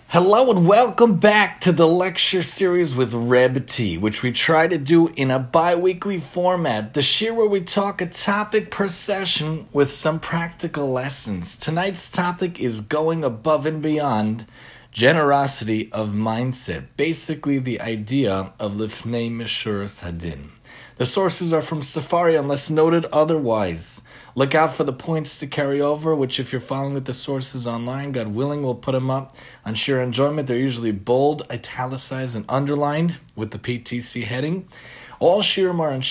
Hello and welcome back to the lecture series with Reb T, which we try to do in a bi-weekly format, the shir where we talk a topic per session with some practical lessons. Tonight's topic is going above and beyond generosity of mindset, basically the idea of Lifnei Meshuras Hadin. The sources are from Safari unless noted otherwise. Look out for the points to carry over, which if you're following with the sources online, God willing, we'll put them up on Shir Enjoyment. They're usually bold, italicized, and underlined with the PTC heading. All shirim are on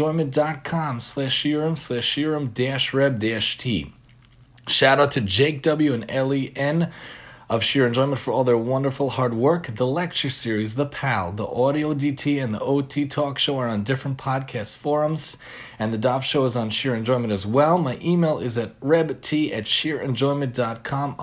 shirenjoyment.com/shirim/shirim-reb-t. Shout out to Jake W. and Ellie N. of Shir Enjoyment for all their wonderful hard work. The lecture series, the PAL, the Audio DT, and the OT Talk Show are on different podcast forums, and the Daf Show is on Shir Enjoyment as well. My email is at rebt@shirenjoyment.com,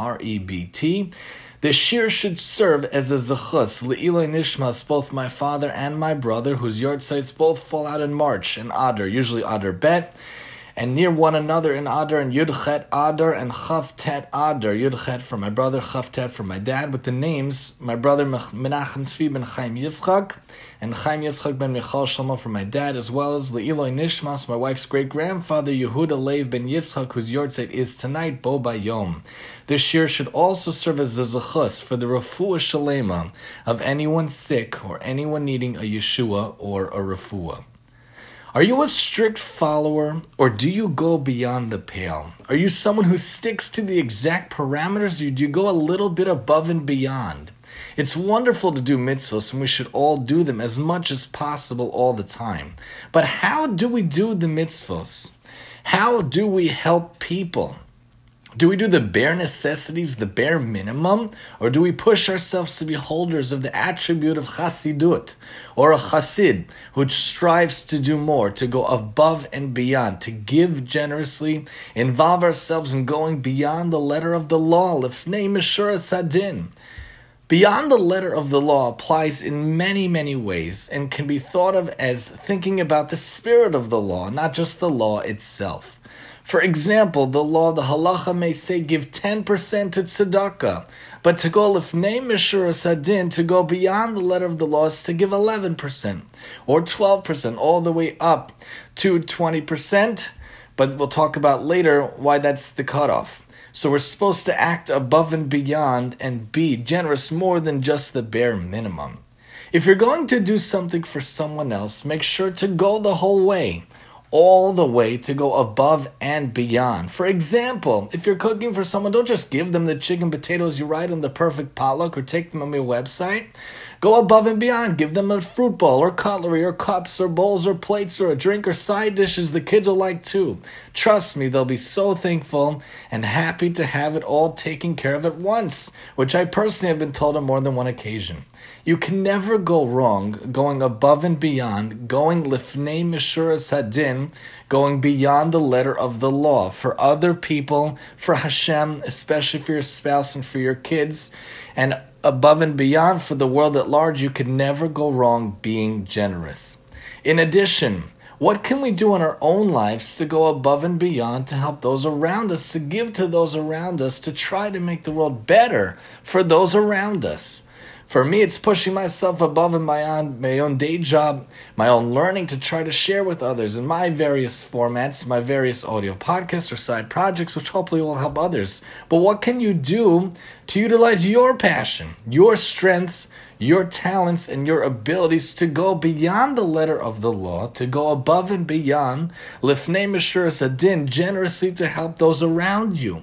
REBT. The shir should serve as a zechus, le'iloi nishmas, both my father and my brother, whose yahrzeits both fall out in March, and Adar, usually Adar Bet, and near one another in Adar and Yud-Chet Adar and Chav-Tet Adar. Yud-Chet for my brother, Chav-Tet for my dad, with the names my brother Menachem Tzvi ben Chaim Yitzchak and Chaim Yitzchak ben Michal Shlomo for my dad, as well as Le'iloi Nishmas, my wife's great-grandfather Yehuda Lev ben Yitzchak, whose yahrzeit is tonight, Bo Bayom. This shir should also serve as a zechus for the refuah shalema of anyone sick or anyone needing a Yeshua or a refuah. Are you a strict follower, or do you go beyond the pale? Are you someone who sticks to the exact parameters, or do you go a little bit above and beyond? It's wonderful to do mitzvahs, and we should all do them as much as possible all the time. But how do we do the mitzvahs? How do we help people? Do we do the bare necessities, the bare minimum, or do we push ourselves to be holders of the attribute of chassidut, or a chassid, which strives to do more, to go above and beyond, to give generously, involve ourselves in going beyond the letter of the law, lifnei meshuras hadin? Beyond the letter of the law applies in many, many ways and can be thought of as thinking about the spirit of the law, not just the law itself. For example, the law, the halacha may say give 10% to tzedakah, but to go lifnei meshuras hadin, to go beyond the letter of the law, is to give 11% or 12%, all the way up to 20%, but we'll talk about later why that's the cutoff. So we're supposed to act above and beyond and be generous more than just the bare minimum. If you're going to do something for someone else, make sure to go the whole way. All the way to go above and beyond. For example, if you're cooking for someone, don't just give them the chicken potatoes you write on the perfect potluck or take them on your website. Go above and beyond. Give them a fruit bowl or cutlery or cups or bowls or plates or a drink or side dishes the kids will like too. Trust me, they'll be so thankful and happy to have it all taken care of at once, which I personally have been told on more than one occasion. You can never go wrong going above and beyond, going lifnei meshuras hadin, going beyond the letter of the law for other people, for Hashem, especially for your spouse and for your kids, and above and beyond for the world at large. You could never go wrong being generous. In addition, what can we do in our own lives to go above and beyond to help those around us, to give to those around us, to try to make the world better for those around us? For me, it's pushing myself above in my own day job, my own learning, to try to share with others in my various formats, my various audio podcasts or side projects, which hopefully will help others. But what can you do to utilize your passion, your strengths, your talents, and your abilities to go beyond the letter of the law, to go above and beyond, lifnei meshuras hadin, generously to help those around you?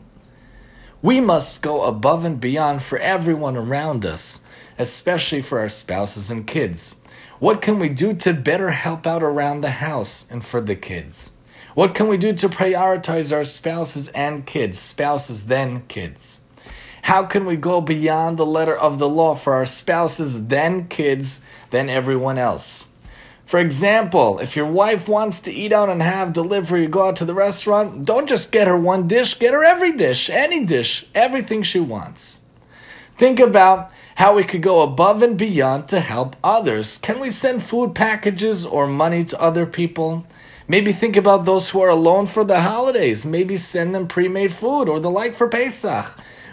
We must go above and beyond for everyone around us, especially for our spouses and kids. What can we do to better help out around the house and for the kids? What can we do to prioritize our spouses and kids, spouses then kids? How can we go beyond the letter of the law for our spouses, then kids, then everyone else? For example, if your wife wants to eat out and have delivery, you go out to the restaurant, don't just get her one dish, get her every dish, any dish, everything she wants. Think about how we could go above and beyond to help others. Can we send food packages or money to other people? Maybe think about those who are alone for the holidays. Maybe send them pre-made food or the like for Pesach.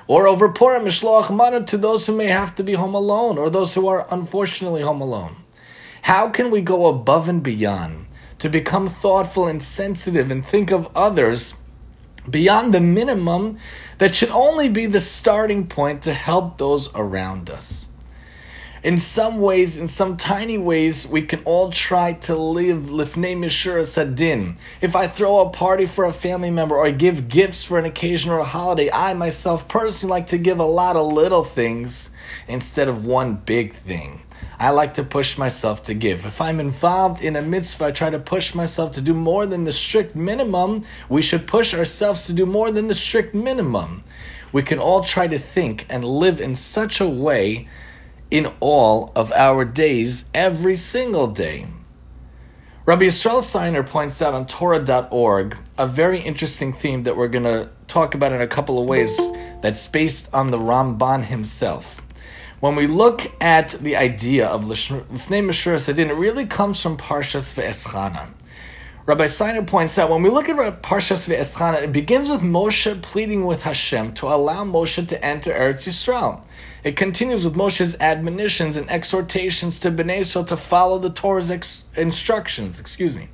Or over Purim, mishloach mana to those who may have to be home alone, or those who are unfortunately home alone. How can we go above and beyond to become thoughtful and sensitive and think of others beyond the minimum that should only be the starting point to help those around us? In some ways, in some tiny ways, we can all try to live lifnei mishuras hadin. If I throw a party for a family member or I give gifts for an occasion or a holiday, I myself personally like to give a lot of little things instead of one big thing. I like to push myself to give. If I'm involved in a mitzvah, I try to push myself to do more than the strict minimum. We should push ourselves to do more than the strict minimum. We can all try to think and live in such a way in all of our days, every single day. Rabbi Yisrael Seiner points out on Torah.org a very interesting theme that we're going to talk about in a couple of ways that's based on the Ramban himself. When we look at the idea of Lifnei Mishuras Hadin, it really comes from Parshas Ve'eschana. Rabbi Seiner points out, when we look at Parshas Ve'eschana, it begins with Moshe pleading with Hashem to allow Moshe to enter Eretz Yisrael. It continues with Moshe's admonitions and exhortations to Bnei Yisrael to follow the Torah's instructions.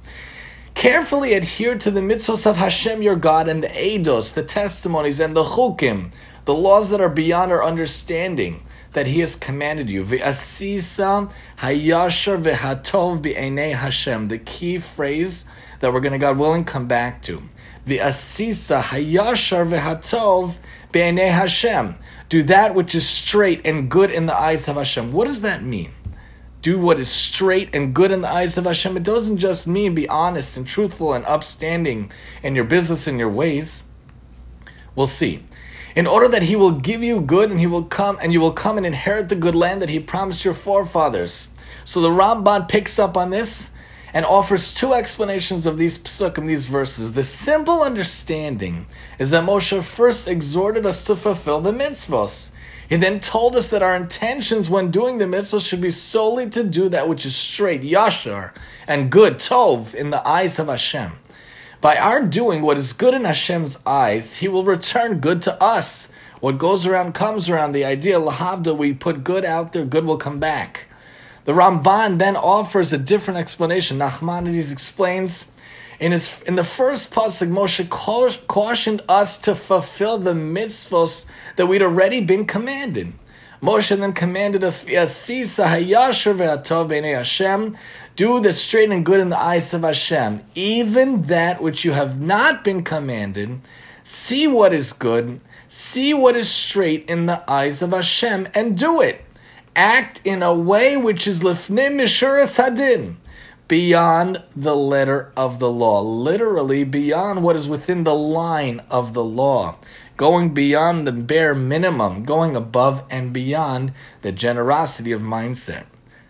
Carefully adhere to the mitzvos of Hashem your God and the eidos, the testimonies, and the chukim, the laws that are beyond our understanding, that He has commanded you. Ve'asisa hayashar ve'hatov b'einei Hashem. The key phrase that we're going to, God willing, come back to. Ve'asisa hayashar ve'hatov b'einei Hashem. Do that which is straight and good in the eyes of Hashem. What does that mean? Do what is straight and good in the eyes of Hashem. It doesn't just mean be honest and truthful and upstanding in your business and your ways. We'll see. In order that He will give you good and you will come and inherit the good land that He promised your forefathers. So the Ramban picks up on this and offers two explanations of these psukim, these verses. The simple understanding is that Moshe first exhorted us to fulfill the mitzvos. He then told us that our intentions when doing the mitzvos should be solely to do that which is straight, yashar, and good, tov, in the eyes of Hashem. By our doing what is good in Hashem's eyes, He will return good to us. What goes around comes around. The idea, lahavda, we put good out there, good will come back. The Ramban then offers a different explanation. Nachmanides explains, in the first pasuk, Moshe cautioned us to fulfill the mitzvos that we'd already been commanded. Moshe then commanded us, V'asisa hayashar ve'atov b'nei Hashem, do the straight and good in the eyes of Hashem. Even that which you have not been commanded, see what is good, see what is straight in the eyes of Hashem, and do it. Act in a way which is lifnei mishuras hadin, beyond the letter of the law. Literally, beyond what is within the line of the law. Going beyond the bare minimum, going above and beyond the generosity of mindset.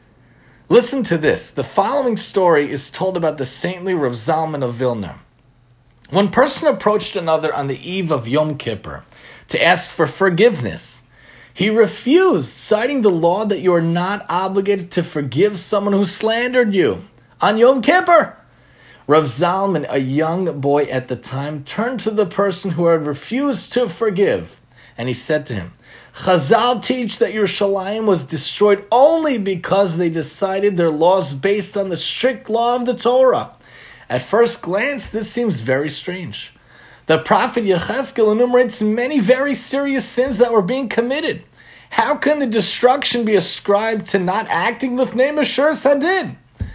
Listen to this. The following story is told about the saintly Rav Zalman of Vilna. One person approached another on the eve of Yom Kippur to ask for forgiveness. He refused, citing the law that you are not obligated to forgive someone who slandered you on Yom Kippur. Rav Zalman, a young boy at the time, turned to the person who had refused to forgive, and he said to him, Chazal teach that Yerushalayim was destroyed only because they decided their laws based on the strict law of the Torah. At first glance, this seems very strange. The prophet Yechezkel enumerates many very serious sins that were being committed. How can the destruction be ascribed to not acting lifnei mishuras hadin?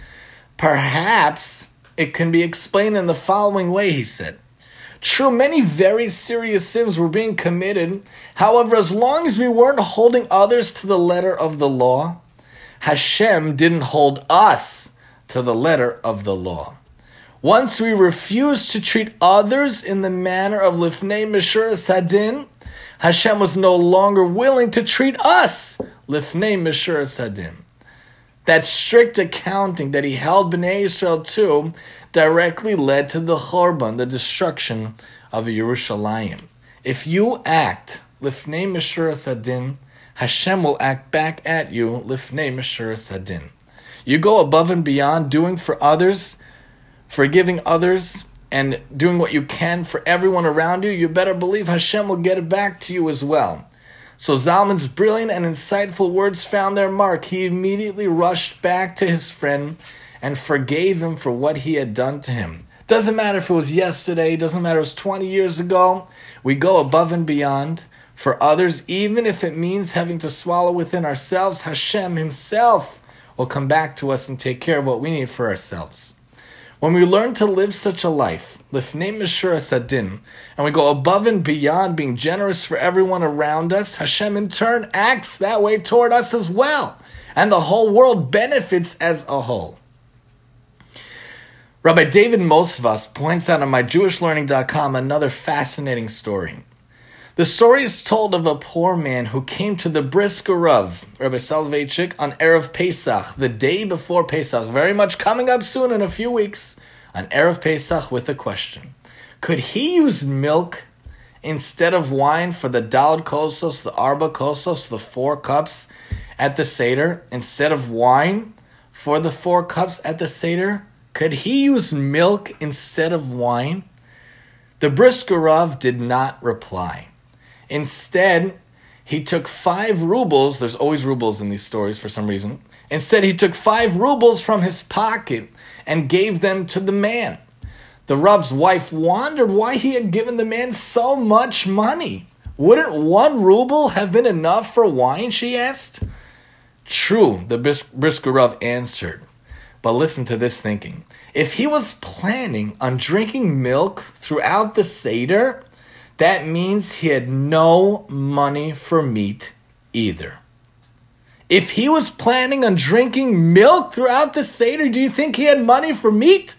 Perhaps it can be explained in the following way, he said. True, many very serious sins were being committed. However, as long as we weren't holding others to the letter of the law, Hashem didn't hold us to the letter of the law. Once we refused to treat others in the manner of lifnei mishuras hadin, Hashem was no longer willing to treat us lifnei mishuras hadin. That strict accounting that He held Bnei Yisrael to directly led to the Chorban, the destruction of Yerushalayim. If you act lifnei mishuras hadin, Hashem will act back at you lifnei mishuras hadin. You go above and beyond, doing for others, forgiving others, and doing what you can for everyone around you, you better believe Hashem will get it back to you as well. So Zalman's brilliant and insightful words found their mark. He immediately rushed back to his friend and forgave him for what he had done to him. Doesn't matter if it was yesterday, doesn't matter if it was 20 years ago. We go above and beyond for others, even if it means having to swallow within ourselves. Hashem himself will come back to us and take care of what we need for ourselves. When we learn to live such a life, Lifnei Meshuras Hadin, and we go above and beyond being generous for everyone around us, Hashem in turn acts that way toward us as well, and the whole world benefits as a whole. Rabbi David Mosvas points out on myjewishlearning.com another fascinating story. The story is told of a poor man who came to the Brisker Rav, Rabbi Soloveitchik, on Erev Pesach, the day before Pesach, very much coming up soon in a few weeks, on Erev Pesach with a question. Could he use milk instead of wine for the Daled Kosos, the Arba Kosos, the 4 cups at the Seder, instead of wine for the 4 cups at the Seder? Could he use milk instead of wine? The Brisker Rav did not reply. Instead, he took 5 rubles. There's always rubles in these stories for some reason. Instead, he took 5 rubles from his pocket and gave them to the man. The Rav's wife wondered why he had given the man so much money. Wouldn't 1 ruble have been enough for wine, she asked. True, the Brisker Rav answered. But listen to this thinking. If he was planning on drinking milk throughout the Seder, that means he had no money for meat either. If he was planning on drinking milk throughout the Seder, do you think he had money for meat?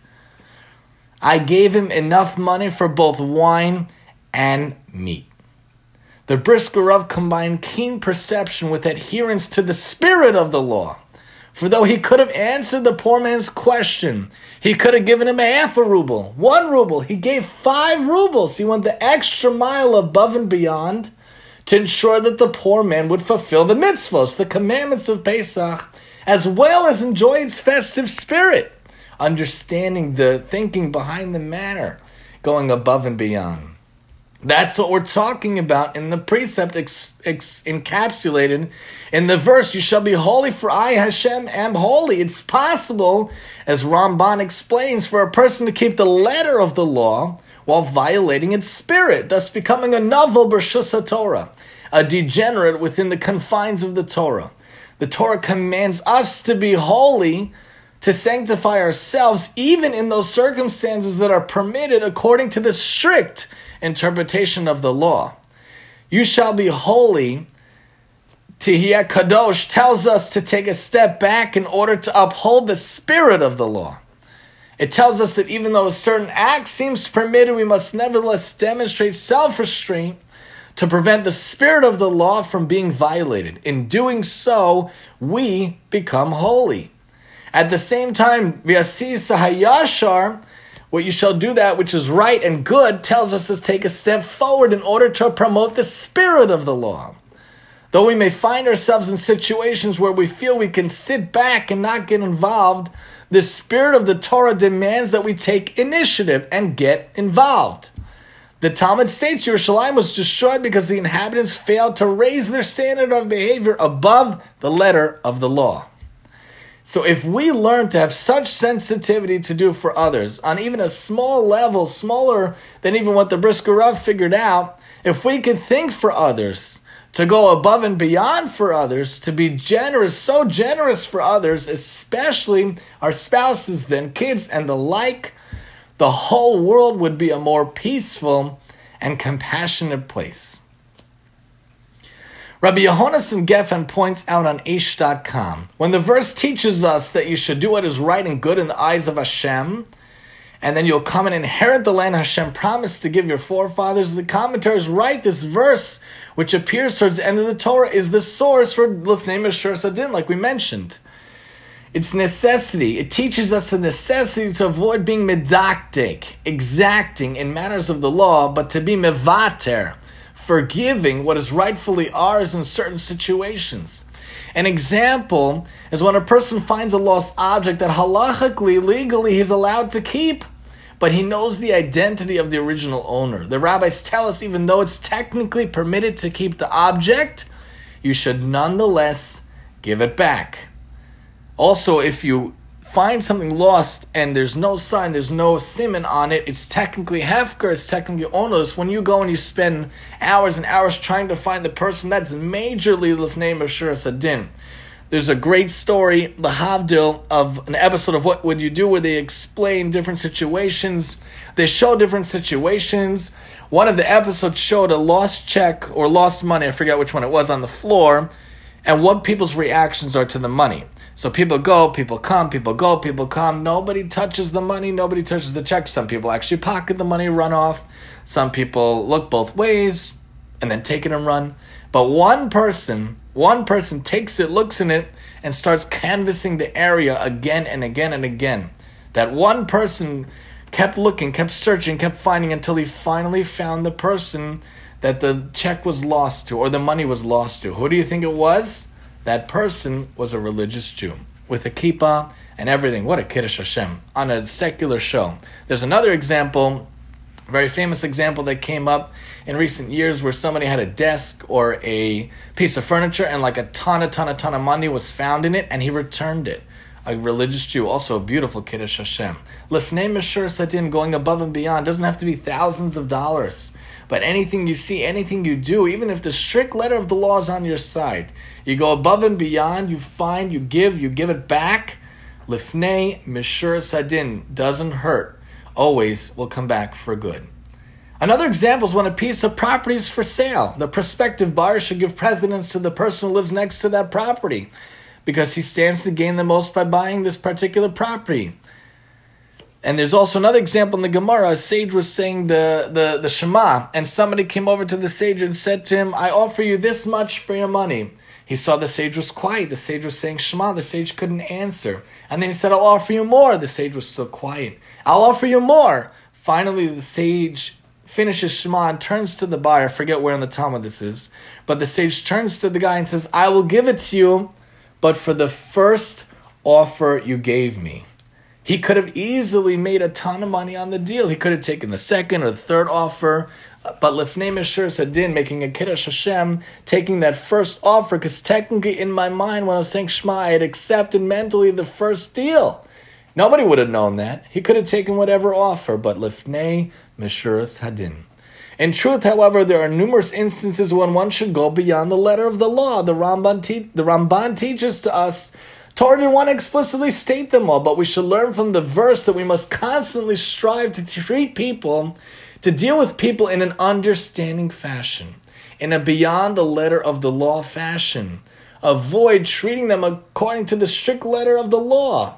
I gave him enough money for both wine and meat. The Brisker Rav combined keen perception with adherence to the spirit of the law. For though he could have answered the poor man's question, he could have given him half a ruble, 1 ruble. He gave 5 rubles. He went the extra mile above and beyond to ensure that the poor man would fulfill the mitzvos, the commandments of Pesach, as well as enjoy its festive spirit, understanding the thinking behind the matter, going above and beyond. That's what we're talking about in the precept encapsulated in the verse, you shall be holy for I, Hashem, am holy. It's possible, as Ramban explains, for a person to keep the letter of the law while violating its spirit, thus becoming a novel b'rshus HaTorah, a degenerate within the confines of the Torah. The Torah commands us to be holy, to sanctify ourselves, even in those circumstances that are permitted according to the strict interpretation of the law. You shall be holy, Tihiyah Kadosh, tells us to take a step back in order to uphold the spirit of the law. It tells us that even though a certain act seems permitted, we must nevertheless demonstrate self-restraint to prevent the spirit of the law from being violated. In doing so, we become holy. At the same time, V'yasisa hayashar, what you shall do that which is right and good, tells us to take a step forward in order to promote the spirit of the law. Though we may find ourselves in situations where we feel we can sit back and not get involved, the spirit of the Torah demands that we take initiative and get involved. The Talmud states Yerushalayim was destroyed because the inhabitants failed to raise their standard of behavior above the letter of the law. So if we learn to have such sensitivity to do for others on even a small level, smaller than even what the Brisker Rav figured out, if we could think for others, to go above and beyond for others, to be generous, so generous for others, especially our spouses, then kids and the like, the whole world would be a more peaceful and compassionate place. Rabbi Yehonasan Geffen points out on Aish.com, when the verse teaches us that you should do what is right and good in the eyes of Hashem, and then you'll come and inherit the land Hashem promised to give your forefathers, the commentaries write this verse, which appears towards the end of the Torah, is the source for Lifnei Meshuras Hadin, like we mentioned. It's necessity. It teaches us the necessity to avoid being medaktik, exacting in matters of the law, but to be mevater, forgiving what is rightfully ours in certain situations. An example is when a person finds a lost object that halachically, legally, he's allowed to keep, but he knows the identity of the original owner. The rabbis tell us even though it's technically permitted to keep the object, you should nonetheless give it back. Also, if you find something lost and there's no sign, there's no siman on it, it's technically hefker, it's technically onus. When you go and you spend hours and hours trying to find the person, that's majorly lifnei meshuras hadin. There's a great story, the Havdil, of an episode of What Would You Do, where they explain different situations. They show different situations. One of the episodes showed a lost check or lost money, I forget which one it was, on the floor, and what people's reactions are to the money. So people go, people come, people go, people come. Nobody touches the money, nobody touches the check. Some people actually pocket the money, run off. Some people look both ways and then take it and run. But one person takes it, looks in it, and starts canvassing the area again and again and again. That one person kept looking, kept searching, kept finding until he finally found the person that the check was lost to or the money was lost to. Who do you think it was? That person was a religious Jew with a kippah and everything. What a Kiddush Hashem on a secular show. There's another example, a very famous example that came up in recent years where somebody had a desk or a piece of furniture and like a ton of money was found in it and he returned it. A religious Jew, also a beautiful Kiddush Hashem. Lifnei meshuras hadin, going above and beyond, doesn't have to be thousands of dollars. But anything you see, anything you do, even if the strict letter of the law is on your side, you go above and beyond, you find, you give it back. Lifnei meshuras hadin, doesn't hurt, always will come back for good. Another example is when a piece of property is for sale. The prospective buyer should give precedence to the person who lives next to that property because he stands to gain the most by buying this particular property. And there's also another example in the Gemara. A sage was saying the Shema, and somebody came over to the sage and said to him, I offer you this much for your money. He saw the sage was quiet. The sage was saying Shema. The sage couldn't answer. And then he said, I'll offer you more. The sage was still quiet. I'll offer you more. Finally, the sage finishes Shema and turns to the buyer. I forget where in the Talmud this is. But the sage turns to the guy and says, I will give it to you, but for the first offer you gave me. He could have easily made a ton of money on the deal. He could have taken the second or the third offer. But lifnei meshuras hadin, making a Kiddush Hashem, taking that first offer, because technically in my mind when I was saying Shema, I had accepted mentally the first deal. Nobody would have known that. He could have taken whatever offer, but lifnei meshuras hadin. In truth, however, there are numerous instances when one should go beyond the letter of the law. The Ramban teaches to us, Torah didn't want to explicitly state them all, but we should learn from the verse that we must constantly strive to treat people, to deal with people in an understanding fashion, in a beyond the letter of the law fashion. Avoid treating them according to the strict letter of the law.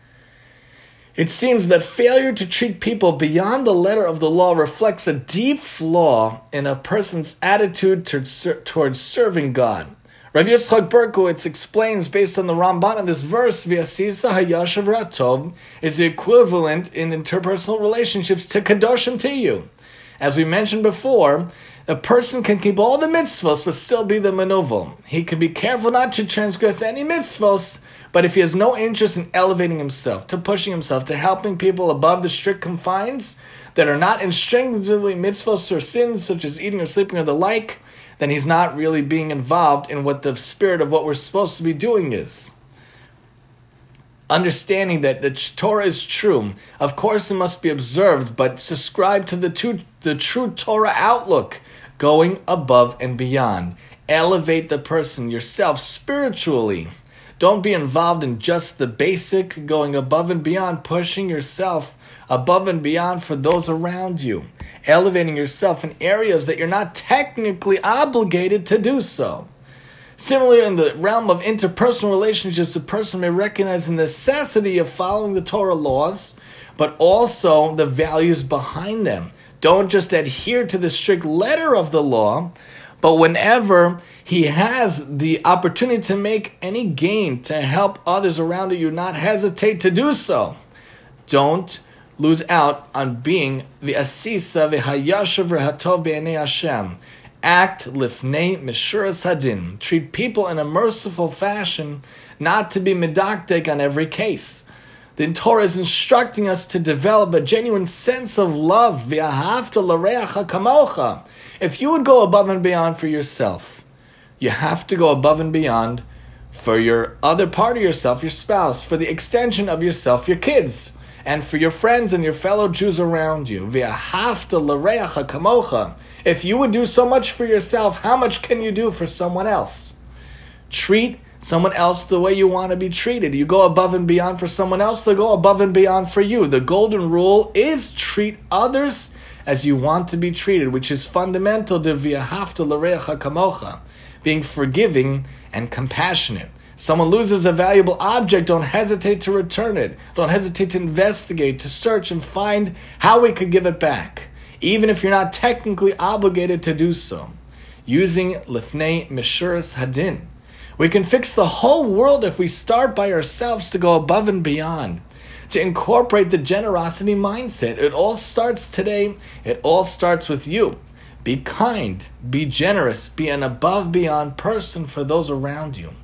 It seems that failure to treat people beyond the letter of the law reflects a deep flaw in a person's attitude towards serving God. Rav Yitzchak Berkowitz explains, based on the Ramban in this verse, V'asisa hayashav ratov is the equivalent in interpersonal relationships to kadoshim to you. As we mentioned before, a person can keep all the mitzvos but still be the menovel. He can be careful not to transgress any mitzvos, but if he has no interest in elevating himself, to pushing himself, to helping people above the strict confines that are not intrinsically mitzvos or sins, such as eating or sleeping or the like, then he's not really being involved in what the spirit of what we're supposed to be doing is. Understanding that the Torah is true, of course it must be observed, but subscribe to the true Torah outlook, going above and beyond. Elevate the person yourself spiritually. Don't be involved in just the basic, going above and beyond, pushing yourself above and beyond for those around you. Elevating yourself in areas that you're not technically obligated to do so. Similarly, in the realm of interpersonal relationships, a person may recognize the necessity of following the Torah laws, but also the values behind them. Don't just adhere to the strict letter of the law, but whenever he has the opportunity to make any gain to help others around you, not hesitate to do so. Don't lose out on being the asisa v'hayashav v'hatov b'nei Hashem. Act lifnei meshuras hadin. Treat people in a merciful fashion, not to be medactic on every case. The Torah is instructing us to develop a genuine sense of love. V'ahavta l'reacha kamocha. If you would go above and beyond for yourself, you have to go above and beyond for your other part of yourself, your spouse, for the extension of yourself, your kids, and for your friends and your fellow Jews around you. V'ahavta l'reacha kamocha. If you would do so much for yourself, how much can you do for someone else? Treat someone else the way you want to be treated. You go above and beyond for someone else, they'll go above and beyond for you. The golden rule is treat others as you want to be treated, which is fundamental to v'ahavta l'reacha kamocha, being forgiving and compassionate. Someone loses a valuable object, don't hesitate to return it. Don't hesitate to investigate, to search and find how we could give it back, even if you're not technically obligated to do so. Using lifnei meshuras hadin. We can fix the whole world if we start by ourselves to go above and beyond, to incorporate the generosity mindset. It all starts today. It all starts with you. Be kind, be generous, be an above beyond person for those around you.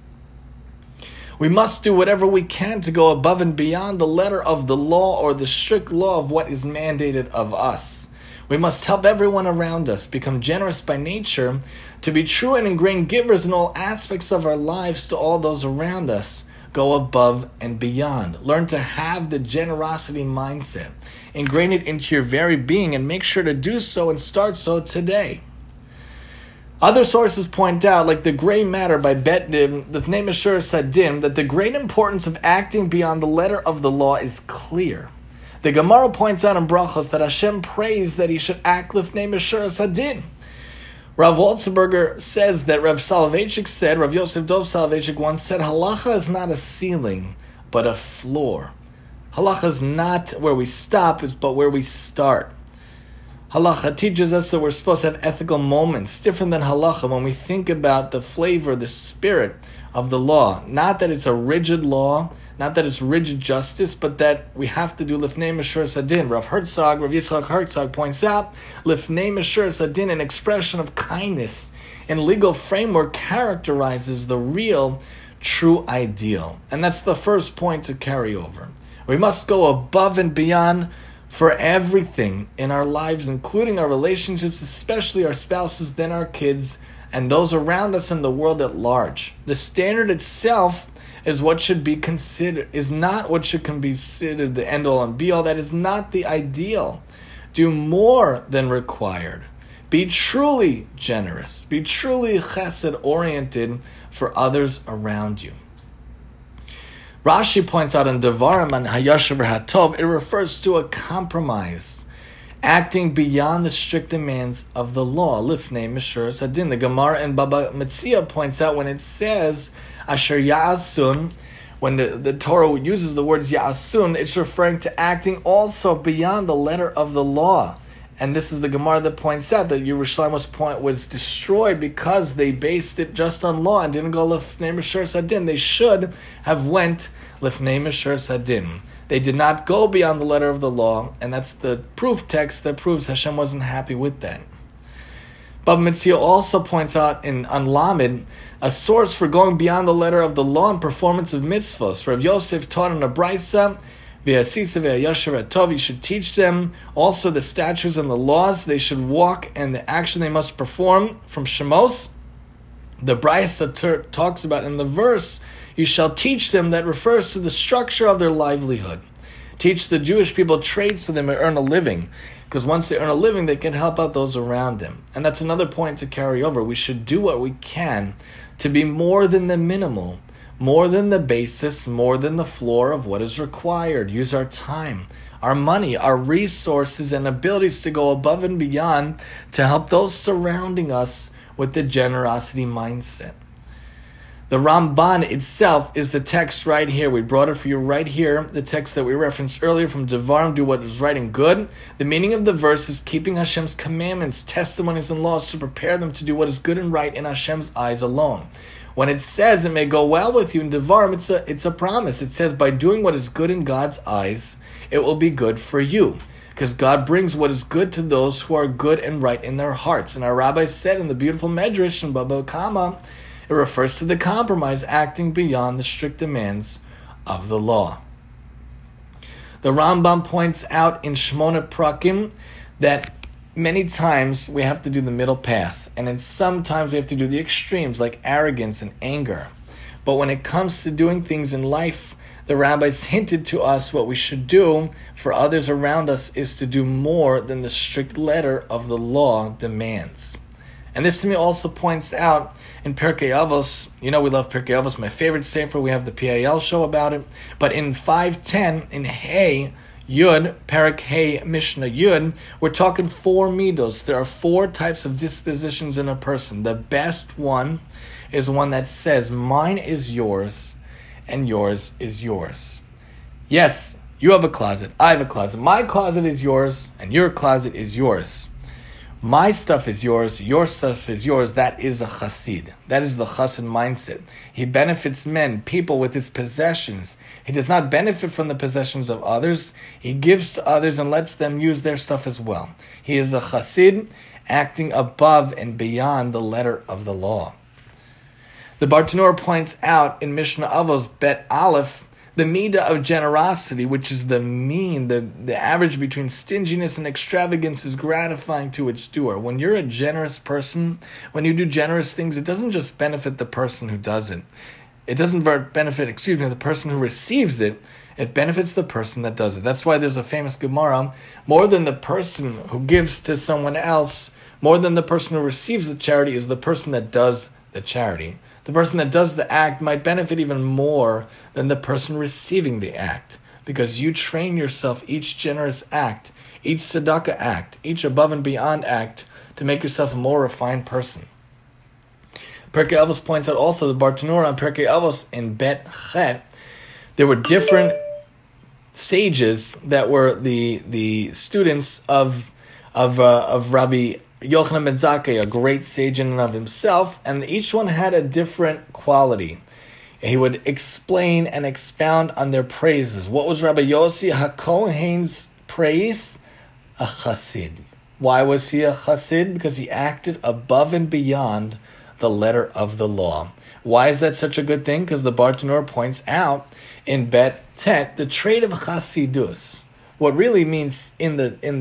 We must do whatever we can to go above and beyond the letter of the law or the strict law of what is mandated of us. We must help everyone around us become generous by nature, to be true and ingrained givers in all aspects of our lives to all those around us. Go above and beyond. Learn to have the generosity mindset. Ingrain it into your very being and make sure to do so and start so today. Other sources point out, like the Gray Matter by Bet Dim, the Lifnei meshuras hadin, that the great importance of acting beyond the letter of the law is clear. The Gemara points out in Brachos that Hashem prays that he should act lifnei meshuras hadin. Rav Walzenberger says that Rav Soloveitchik said, Rav Yosef Dov Soloveitchik once said, halacha is not a ceiling, but a floor. Halacha is not where we stop, but where we start. Halacha teaches us that we're supposed to have ethical moments, different than halacha, when we think about the flavor, the spirit of the law. Not that it's a rigid law, not that it's rigid justice, but that we have to do lifnei meshuras hadin. Rav Yitzchak Herzog points out, lifnei meshuras hadin, an expression of kindness and legal framework, characterizes the real, true ideal. And that's the first point to carry over. We must go above and beyond for everything in our lives, including our relationships, especially our spouses, then our kids, and those around us in the world at large. The standard itself is what should be considered, is not what should be considered the end-all and be-all. That is not the ideal. Do more than required. Be truly generous. Be truly chesed-oriented for others around you. Rashi points out in Devarim and Hayashav Hatov, it refers to a compromise, acting beyond the strict demands of the law. Lifnei meshuras hadin. The Gemara in Baba Metzia points out when it says Asher Ya'asun, when the Torah uses the words Ya'asun, it's referring to acting also beyond the letter of the law. And this is the Gemara that points out that Yerushalayim was destroyed because they based it just on law and didn't go lifnei meshuras hadin. They should have went lifnei meshuras hadin. They did not go beyond the letter of the law, and that's the proof text that proves Hashem wasn't happy with that. Baba Metzia also points out in Unlamed a source for going beyond the letter of the law and performance of mitzvos. Rav Yosef taught in a brisa, V'yasisa v'yashav hatov, you should teach them also the statutes and the laws they should walk and the action they must perform from Shemos. The brisa talks about in the verse, you shall teach them, that refers to the structure of their livelihood. Teach the Jewish people trades so they may earn a living, because once they earn a living, they can help out those around them. And that's another point to carry over. We should do what we can to be more than the minimal, more than the basis, more than the floor of what is required. Use our time, our money, our resources, and abilities to go above and beyond to help those surrounding us with the generosity mindset. The Ramban itself is the text right here. We brought it for you right here, the text that we referenced earlier from Devarim, do what is right and good. The meaning of the verse is keeping Hashem's commandments, testimonies, and laws to prepare them to do what is good and right in Hashem's eyes alone. When it says it may go well with you in Devarim, it's a promise. It says by doing what is good in God's eyes, it will be good for you. Because God brings what is good to those who are good and right in their hearts. And our rabbi said in the beautiful Medrash in Baba Kama, it refers to the compromise, acting beyond the strict demands of the law. The Rambam points out in Shmona Prakim that many times we have to do the middle path, and then sometimes we have to do the extremes like arrogance and anger. But when it comes to doing things in life, the rabbis hinted to us what we should do for others around us is to do more than the strict letter of the law demands. And this to me also points out in Pirkei Avos. You know we love Pirkei Avos, my favorite sefer. We have the PIL show about it. But in 5:10, in Hey Yud, Parak Hey Mishnah Yud, we're talking 4 midos. There are 4 types of dispositions in a person. The best one is one that says, mine is yours, and yours is yours. Yes, you have a closet, I have a closet. My closet is yours, and your closet is yours. My stuff is yours, your stuff is yours. That is a chassid. That is the chassid mindset. He benefits men, people with his possessions. He does not benefit from the possessions of others. He gives to others and lets them use their stuff as well. He is a chassid acting above and beyond the letter of the law. The Bartanura points out in Mishnah Avos Bet Aleph the midah of generosity, which is the mean, the average between stinginess and extravagance, is gratifying to its doer. When you're a generous person, when you do generous things, it doesn't just benefit the person who does it. It doesn't benefit, the person who receives it. It benefits the person that does it. That's why there's a famous Gemara, more than the person who gives to someone else, more than the person who receives the charity is the person that does the charity. The person that does the act might benefit even more than the person receiving the act, because you train yourself each generous act, each tzedakah act, each above and beyond act to make yourself a more refined person. Pirkei Avos points out also, the Bartanura on Pirkei Avos in Bet Chet, there were different sages that were the students of Rabbi Yochanan ben Zakkai, a great sage in and of himself, and each one had a different quality. He would explain and expound on their praises. What was Rabbi Yossi HaKohen's praise? A chassid. Why was he a chassid? Because he acted above and beyond the letter of the law. Why is that such a good thing? Because the Bartanura points out in Bet Tet the trait of chassidus. What really means in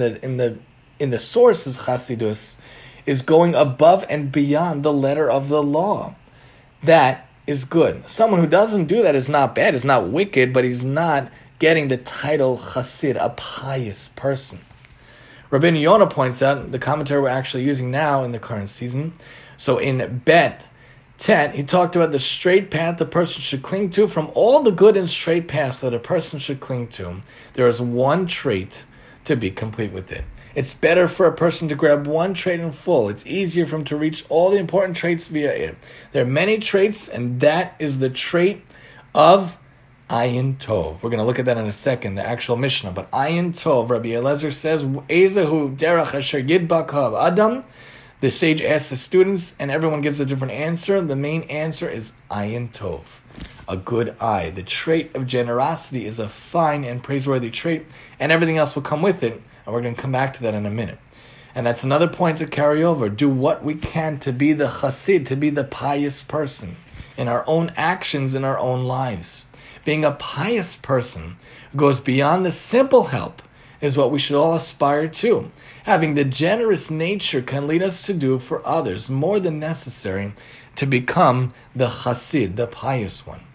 the sources Chassidus is going above and beyond the letter of the law. That is good. Someone who doesn't do that is not bad, is not wicked, but he's not getting the title Chassid, a pious person. Rabbeinu Yonah points out, the commentary we're actually using now in the current season, so in Bet Tet, he talked about the straight path the person should cling to. From all the good and straight paths that a person should cling to, there is one trait to be complete with it. It's better for a person to grab one trait in full. It's easier for him to reach all the important traits via it. There are many traits, and that is the trait of Ayin Tov. We're going to look at that in a second, the actual Mishnah. But Ayin Tov, Rabbi Eliezer says, Ezehu derech asher yidbak hav Adam. The sage asks the students, and everyone gives a different answer. The main answer is Ayin Tov, a good eye. The trait of generosity is a fine and praiseworthy trait, and everything else will come with it. And we're going to come back to that in a minute. And that's another point to carry over. Do what we can to be the chassid, to be the pious person in our own actions, in our own lives. Being a pious person who goes beyond the simple help is what we should all aspire to. Having the generous nature can lead us to do for others more than necessary to become the chassid, the pious one.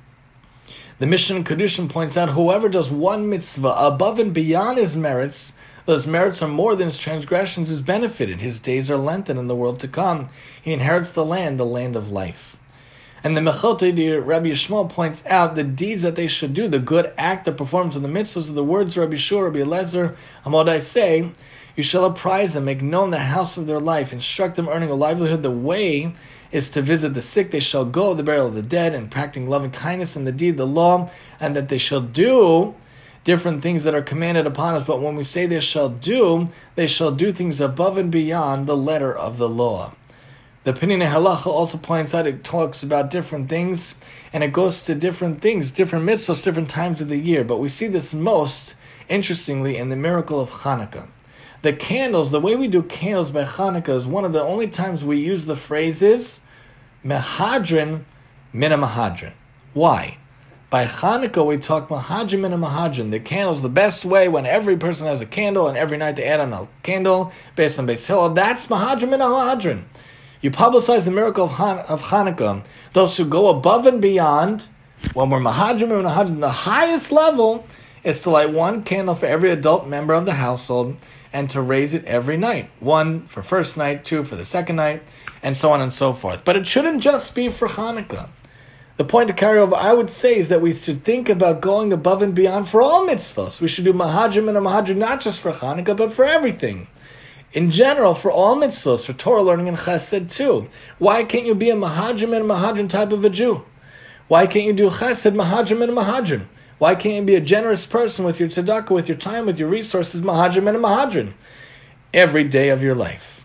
The Mishnah in Kedushin points out, whoever does one mitzvah above and beyond his merits, those merits are more than his transgressions, is benefited. His days are lengthened in the world to come. He inherits the land of life. And the Mechilta, Rabbi Yishmael points out the deeds that they should do, the good act, the performance of the mitzvahs, of the words of Rabbi Shua, Rabbi Eliezer, Hamodai say, you shall apprise them, make known the house of their life, instruct them earning a livelihood. The way is to visit the sick, they shall go, the burial of the dead, and practicing loving kindness and the deed, the law, and that they shall do different things that are commanded upon us. But when we say they shall do things above and beyond the letter of the law. The Pinina Halacha also points out, it talks about different things, and it goes to different things, different mitzvahs, different times of the year. But we see this most interestingly in the miracle of Hanukkah. The candles, the way we do candles by Hanukkah is one of the only times we use the phrases Mehadrin Mina Mehadrin. Why? By Hanukkah, we talk mahadrim and a mahadrim. The candle's the best way when every person has a candle and every night they add on a candle based on Beis Hillel. That's mahadrim and a mahadrim. You publicize the miracle of Hanukkah. Those who go above and beyond, when we're mahadrim and mahadrim, the highest level is to light one candle for every adult member of the household and to raise it every night. One for first night, two for the second night, and so on and so forth. But it shouldn't just be for Hanukkah. The point to carry over, I would say, is that we should think about going above and beyond for all mitzvahs. We should do mahadrim and a mahadrim not just for Hanukkah, but for everything. In general, for all mitzvahs, for Torah learning and chesed too. Why can't you be a mahadrim and a mahadrim type of a Jew? Why can't you do chesed, mahadrim, and a mahadrim? Why can't you be a generous person with your tzedakah, with your time, with your resources, mahadrim and a mahadrim? Every day of your life.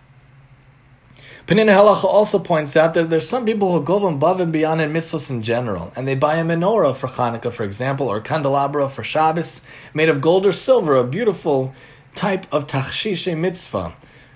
Penina Halacha also points out that there's some people who go above and beyond in mitzvahs in general, and they buy a menorah for Hanukkah, for example, or candelabra for Shabbos, made of gold or silver, a beautiful type of tachshishe mitzvah,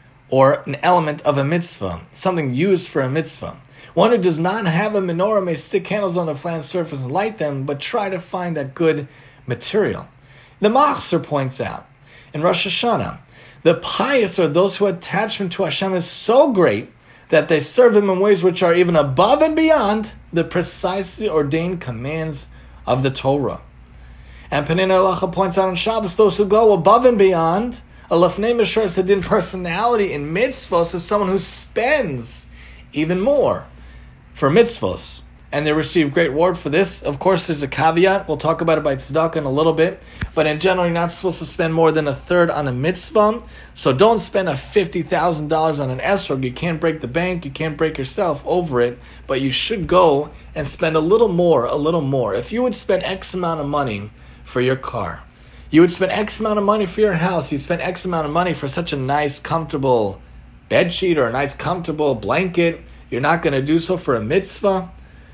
or an element of a mitzvah, something used for a mitzvah. One who does not have a menorah may stick candles on a flat surface and light them, but try to find that good material. The Machzer points out, in Rosh Hashanah, the pious are those whose attachment to Hashem is so great that they serve Him in ways which are even above and beyond the precisely ordained commands of the Torah. And Penina Halacha points out on Shabbos, those who go above and beyond, a lefnei mishur sedin personality in mitzvos is someone who spends even more for mitzvos. And they receive great reward for this. Of course, there's a caveat. We'll talk about it by tzedakah in a little bit. But in general, you're not supposed to spend more than a third on a mitzvah. So don't spend $50,000 on an esrog. You can't break the bank. You can't break yourself over it. But you should go and spend a little more. If you would spend X amount of money for your car, you would spend X amount of money for your house, you'd spend X amount of money for such a nice, comfortable bed sheet or a nice, comfortable blanket, you're not going to do so for a mitzvah?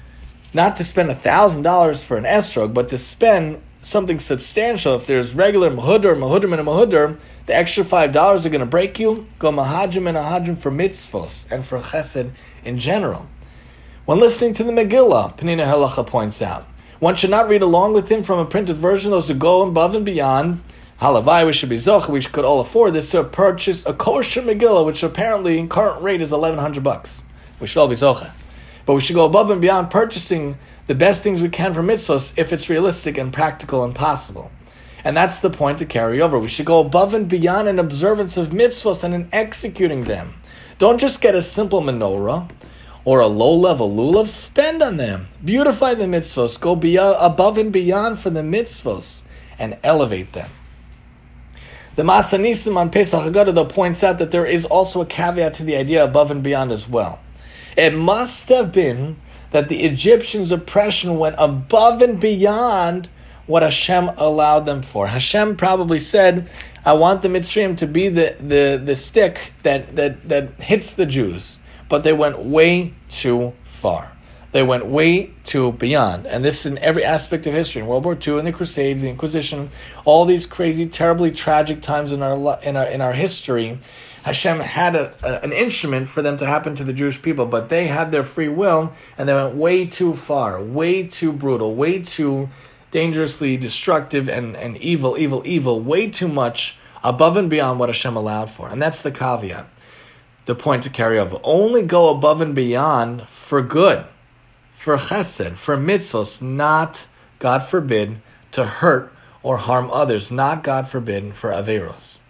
Not to spend $1,000 for an esrog, but to spend something substantial. If there's regular mahudur and a mahudur, the extra $5 are going to break you. Go mahadrim and ahadrim for mitzvos and for chesed in general. When listening to the Megillah, Penina Halacha points out, one should not read along with him from a printed version. Those who go above and beyond, halavai, we should be zocha, we could all afford this, to purchase a kosher Megillah, which apparently in current rate is $1,100. We should all be zocha. But we should go above and beyond purchasing the best things we can for mitzvahs if it's realistic and practical and possible. And that's the point to carry over. We should go above and beyond in observance of mitzvahs and in executing them. Don't just get a simple menorah or a low-level lulav. Spend on them. Beautify the mitzvahs. Go above and beyond for the mitzvahs and elevate them. The Ma'aseh Nisim on Pesach Haggadah points out that there is also a caveat to the idea above and beyond as well. It must have been that the Egyptians' oppression went above and beyond what Hashem allowed them for. Hashem probably said, I want the Mitzrayim to be the stick that hits the Jews. But they went way too far. They went way too beyond. And this is in every aspect of history. In World War II, in the Crusades, the Inquisition, all these crazy, terribly tragic times in our history, Hashem had an instrument for them to happen to the Jewish people, but they had their free will, and they went way too far, way too brutal, way too dangerously destructive and evil, way too much above and beyond what Hashem allowed for. And that's the caveat, the point to carry over. Only go above and beyond for good, for chesed, for mitzvos, not, God forbid, to hurt or harm others, not, God forbid, for averos.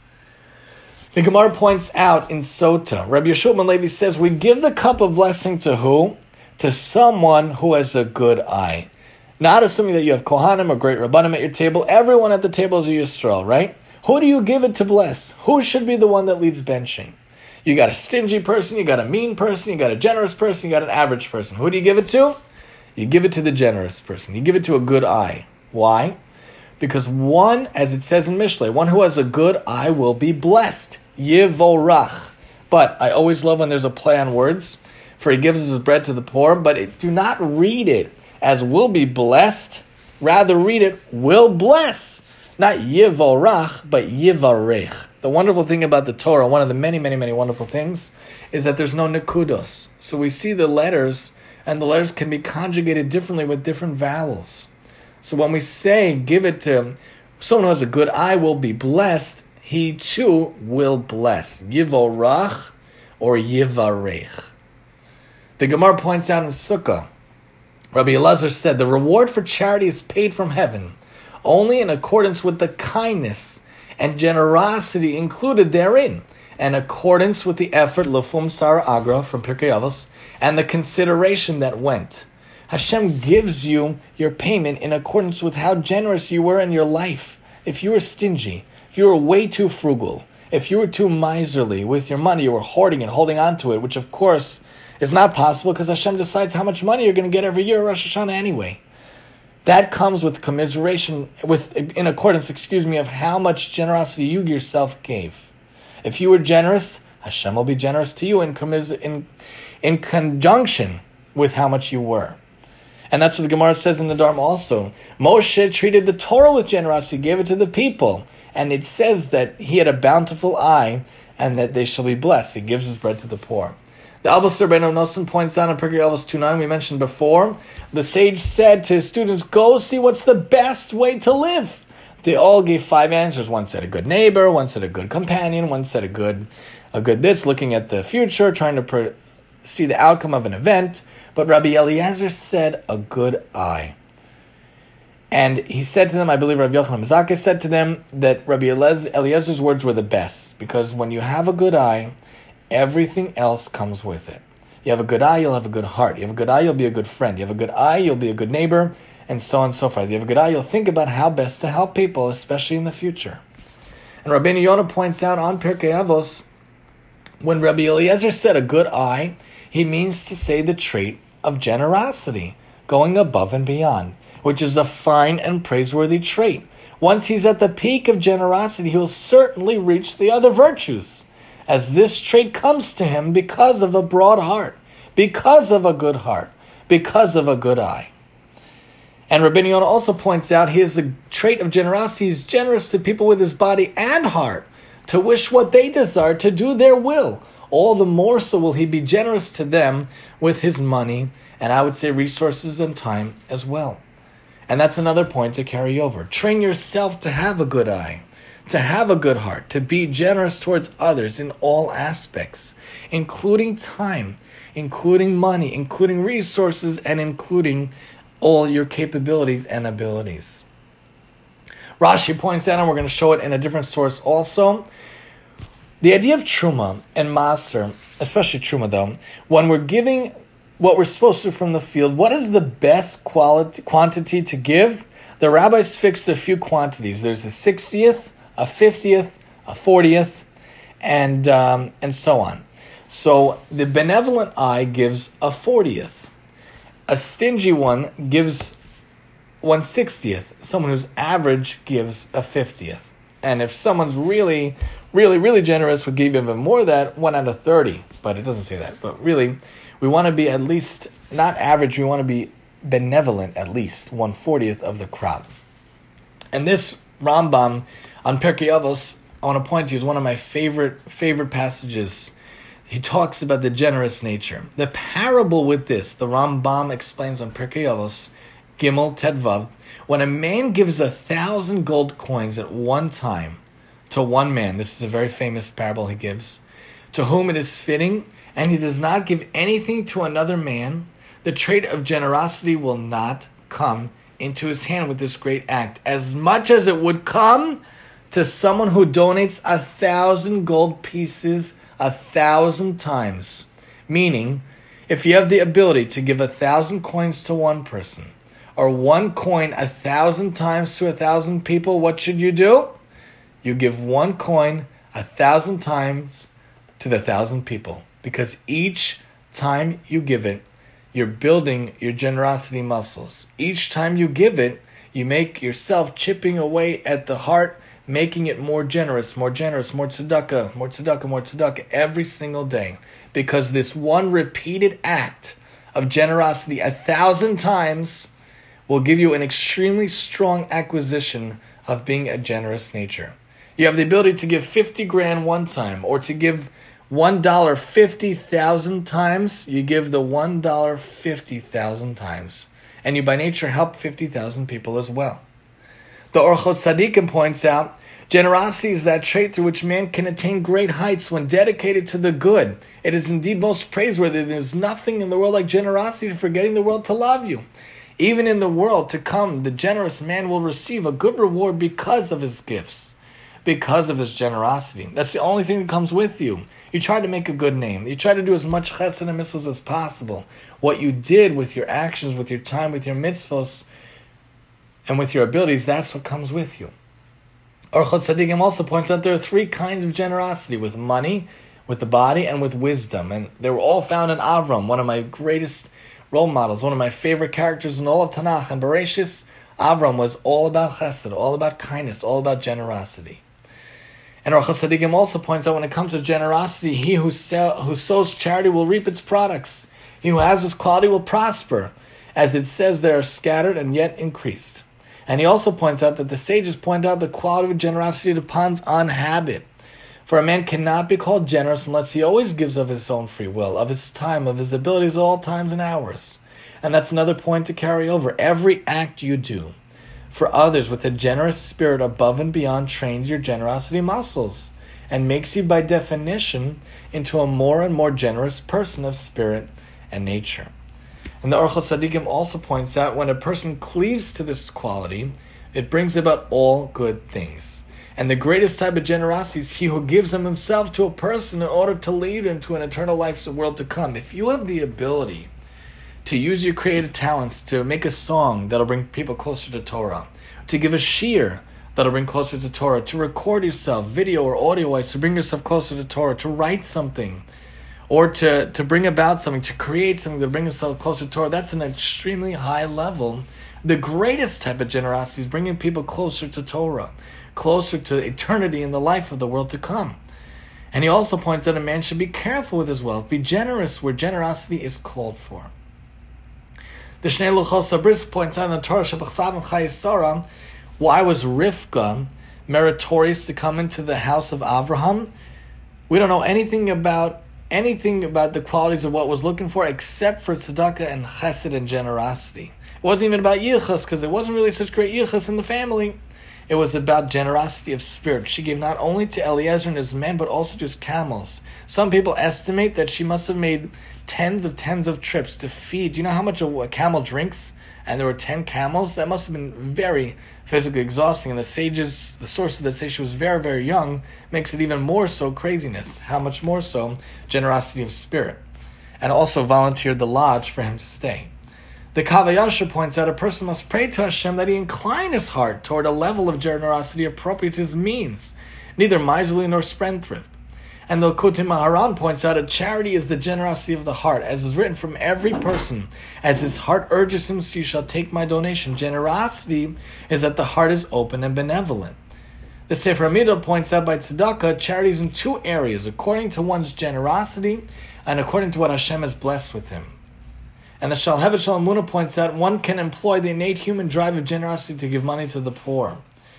The Gemara points out in Sota, Rabbi Yeshua ben Levi says, we give the cup of blessing to who? To someone who has a good eye. Not assuming that you have Kohanim or great Rabbanim at your table. Everyone at the table is a Yisrael, right? Who do you give it to bless? Who should be the one that leads benching? You got a stingy person, you got a mean person, you got a generous person, you got an average person. Who do you give it to? You give it to the generous person. You give it to a good eye. Why? Because one, as it says in Mishlei, one who has a good eye will be blessed. Yivorach. But I always love when there's a play on words. For he gives his bread to the poor. But do not read it as will be blessed. Rather read it will bless. Not Yivorach, but Yivarech. The wonderful thing about the Torah, one of the many, many, many wonderful things, is that there's no nekudos. So we see the letters, and the letters can be conjugated differently with different vowels. So when we say give it to someone who has a good eye will be blessed, he too will bless. Yivorach or Yivarech. The Gemara points out in Sukkah, Rabbi Elazar said, the reward for charity is paid from heaven only in accordance with the kindness and generosity included therein, and accordance with the effort, Lefum Sara Agra from Pirkei Avos, and the consideration that went. Hashem gives you your payment in accordance with how generous you were in your life. If you were stingy, if you were way too frugal, if you were too miserly with your money, you were hoarding and holding on to it, which of course is not possible because Hashem decides how much money you're going to get every year at Rosh Hashanah anyway. That comes with commiseration, in accordance, of how much generosity you yourself gave. If you were generous, Hashem will be generous to you in conjunction with how much you were. And that's what the Gemara says in the Dharma also. Moshe treated the Torah with generosity, gave it to the people. And it says that he had a bountiful eye and that they shall be blessed. He gives his bread to the poor. The Avos Rabbeinu Nosson points out in Pirkei Avos 2.9, we mentioned before, the sage said to his students, go see what's the best way to live. They all gave 5 answers. One said a good neighbor, one said a good companion, one said a good this, looking at the future, trying to see the outcome of an event. But Rabbi Eliezer said a good eye. And he said to them, I believe Rabbi Yochanan Mizakeh said to them that Rabbi Eliezer's words were the best, because when you have a good eye, everything else comes with it. You have a good eye, you'll have a good heart. You have a good eye, you'll be a good friend. You have a good eye, you'll be a good neighbor, and so on and so forth. You have a good eye, you'll think about how best to help people, especially in the future. And Rabbeinu Yonah points out on Pirkei Avos, when Rabbi Eliezer said a good eye, he means to say the trait of generosity, going above and beyond, which is a fine and praiseworthy trait. Once he's at the peak of generosity, he will certainly reach the other virtues, as this trait comes to him because of a broad heart, because of a good heart, because of a good eye. And Rabbeinu Yonah also points out he has the trait of generosity. He's generous to people with his body and heart, to wish what they desire, to do their will. All the more so will he be generous to them with his money, and I would say resources and time as well. And that's another point to carry over. Train yourself to have a good eye, to have a good heart, to be generous towards others in all aspects, including time, including money, including resources, and including all your capabilities and abilities. Rashi points out, and we're going to show it in a different source also, the idea of Truma and Maser, especially Truma though, when we're giving what we're supposed to from the field, what is the best quantity to give? The rabbis fixed a few quantities. There's a 60th, a 50th, a 40th, and so on. So the benevolent eye gives a 40th. A stingy one gives 1/60th. Someone who's average gives a 50th. And if someone's really generous, would give even more than that, 1 out of 30. But it doesn't say that. But really, we want to be at least, not average, we want to be benevolent at least, 1/40th of the crop. And this Rambam on Pirkei Avos, I want to point to you, is one of my favorite passages. He talks about the generous nature. The parable with this, the Rambam explains on Pirkei Avos, Gimel Tedvav, when a man gives 1,000 gold coins at one time to one man, this is a very famous parable he gives, to whom it is fitting, and he does not give anything to another man, the trait of generosity will not come into his hand with this great act, as much as it would come to someone who donates 1,000 gold pieces 1,000 times. Meaning, if you have the ability to give 1,000 coins to one person, or one coin 1,000 times to 1,000 people, what should you do? You give one coin 1,000 times to the 1,000 people. Because each time you give it, you're building your generosity muscles. Each time you give it, you make yourself chipping away at the heart, making it more generous, more tzedakah, every single day. Because this one repeated act of generosity 1,000 times will give you an extremely strong acquisition of being a generous nature. You have the ability to give 50 grand one time, or to give $1 50,000 times. You give the $1 50,000 times. and you by nature help 50,000 people as well. The Orchot Tzadikim points out, generosity is that trait through which man can attain great heights when dedicated to the good. It is indeed most praiseworthy. There's nothing in the world like generosity for getting the world to love you. Even in the world to come, the generous man will receive a good reward because of his gifts, because of his generosity. That's the only thing that comes with you. You try to make a good name. You try to do as much chesed and mitzvahs as possible. What you did with your actions, with your time, with your mitzvahs, and with your abilities, that's what comes with you. Orchot Tzadikim also points out there are three kinds of generosity: with money, with the body, and with wisdom. And they were all found in Avram, one of my greatest role models, one of my favorite characters in all of Tanakh and Bereshis. Avram was all about chesed, all about kindness, all about generosity. And Orchot Tzadikim also points out when it comes to generosity, he who sows charity will reap its products. He who has this quality will prosper. As it says, they are scattered and yet increased. And he also points out that the sages point out the quality of generosity depends on habit. For a man cannot be called generous unless he always gives of his own free will, of his time, of his abilities at all times and hours. And that's another point to carry over. Every act you do for others with a generous spirit above and beyond trains your generosity muscles and makes you by definition into a more and more generous person of spirit and nature. And the Orchot Tzadikim also points out when a person cleaves to this quality, it brings about all good things. And the greatest type of generosity is he who gives of himself to a person in order to lead him to an eternal life, the world to come. If you have the ability to use your creative talents to make a song that'll bring people closer to Torah, to give a shiur that'll bring closer to Torah, to record yourself, video or audio-wise, to bring yourself closer to Torah, to write something, or to bring about something, to create something to bring yourself closer to Torah, that's an extremely high level. The greatest type of generosity is bringing people closer to Torah, closer to eternity in the life of the world to come. And he also points out a man should be careful with his wealth, be generous where generosity is called for. The Shnei Luchos Sabris points out in the Torah, Shebachsav and Chayei Sarah, why was Rivka meritorious to come into the house of Avraham? We don't know anything about the qualities of what was looking for except for tzedakah and chesed and generosity. It wasn't even about yichus because there wasn't really such great yichus in the family. It was about generosity of spirit. She gave not only to Eliezer and his men, but also to his camels. Some people estimate that she must have made tens of trips to feed. Do you know how much a camel drinks? And there were 10 camels. That must have been very physically exhausting. And the sources that say she was very, very young, makes it even more so craziness. How much more so generosity of spirit. And also volunteered the lodge for him to stay. The Kav HaYashar points out a person must pray to Hashem that he incline his heart toward a level of generosity appropriate to his means, neither miserly nor spendthrift. And the Likutei Moharan points out that charity is the generosity of the heart, as is written from every person. As his heart urges him, so you shall take my donation. Generosity is that the heart is open and benevolent. The Sefer Amidah points out by tzedakah, charity is in two areas, according to one's generosity and according to what Hashem has blessed with him. And the Shalhevet Shalom Muna points out one can employ the innate human drive of generosity to give money to the poor.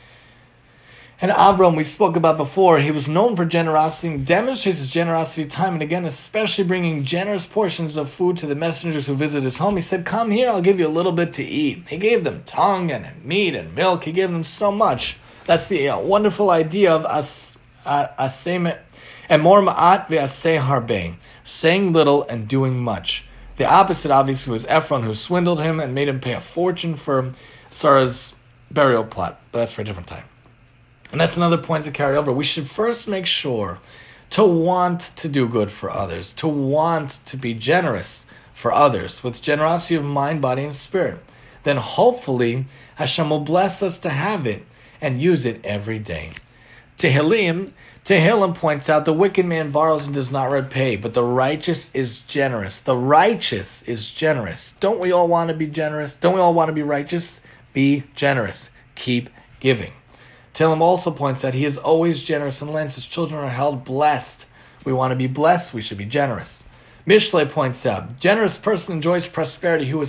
And Avram, we spoke about before, he was known for generosity and demonstrates his generosity time and again, especially bringing generous portions of food to the messengers who visit his home. He said, come here, I'll give you a little bit to eat. He gave them tongue and meat and milk. He gave them so much. That's the wonderful idea of aseh and more ma'at ve'aseh harbe, saying little and doing much. The opposite, obviously, was Ephron, who swindled him and made him pay a fortune for Sarah's burial plot. But that's for a different time. And that's another point to carry over. We should first make sure to want to do good for others, to want to be generous for others, with generosity of mind, body, and spirit. Then hopefully Hashem will bless us to have it and use it every day. Tehillim points out the wicked man borrows and does not repay, but the righteous is generous. The righteous is generous. Don't we all want to be generous? Don't we all want to be righteous? Be generous. Keep giving. Tehillim also points out he is always generous and lends. His children are held blessed. We want to be blessed. We should be generous. Mishlei points out, generous person enjoys prosperity. He who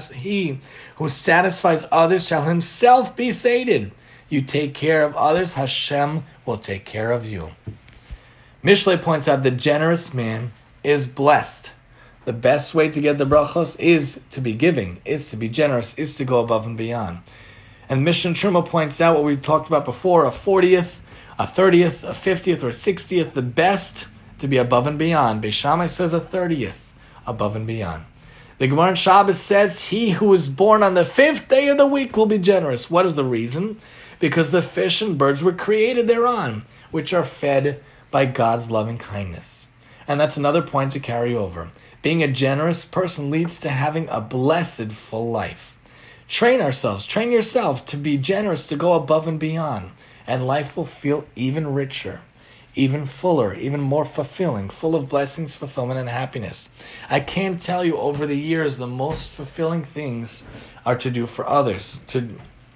satisfies others shall himself be sated. You take care of others, Hashem will take care of you. Mishlei points out the generous man is blessed. The best way to get the brachos is to be giving, is to be generous, is to go above and beyond. And Mishnah Truma points out what we've talked about before, a 40th, a 30th, a 50th, or 60th, the best to be above and beyond. Beis Shammai says a 30th, above and beyond. The Gemara in Shabbos says, he who is born on the 5th day of the week will be generous. What is the reason? Because the fish and birds were created thereon, which are fed by God's loving kindness. And that's another point to carry over. Being a generous person leads to having a blessed full life. Train yourself to be generous, to go above and beyond, and life will feel even richer, even fuller, even more fulfilling, full of blessings, fulfillment, and happiness. I can't tell you, over the years, the most fulfilling things are to do for others, to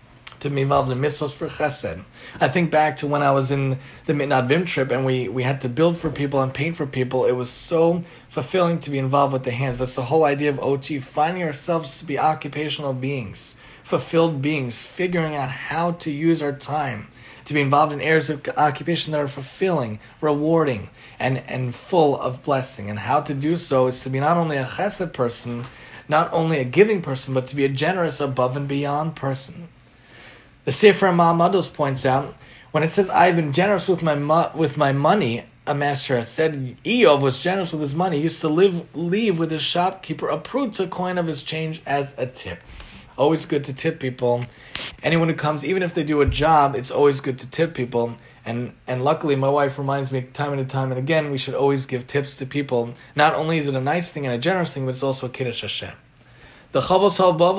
be involved in mitzvos for chesed. I think back to when I was in the Mitnat Vim trip and we had to build for people and paint for people. It was so fulfilling to be involved with the hands. That's the whole idea of OT, finding ourselves to be occupational beings, fulfilled beings, figuring out how to use our time to be involved in areas of occupation that are fulfilling, rewarding, and full of blessing. And how to do so is to be not only a chesed person, not only a giving person, but to be a generous, above and beyond person. The Sefer Ma'amados points out, when it says, I've been generous with my money, a master has said, Eov was generous with his money. He used to leave with his shopkeeper a pruta coin of his change as a tip. Always good to tip people. Anyone who comes, even if they do a job, it's always good to tip people. And luckily, my wife reminds me time and again, we should always give tips to people. Not only is it a nice thing and a generous thing, but it's also a Kiddush Hashem. The Chavos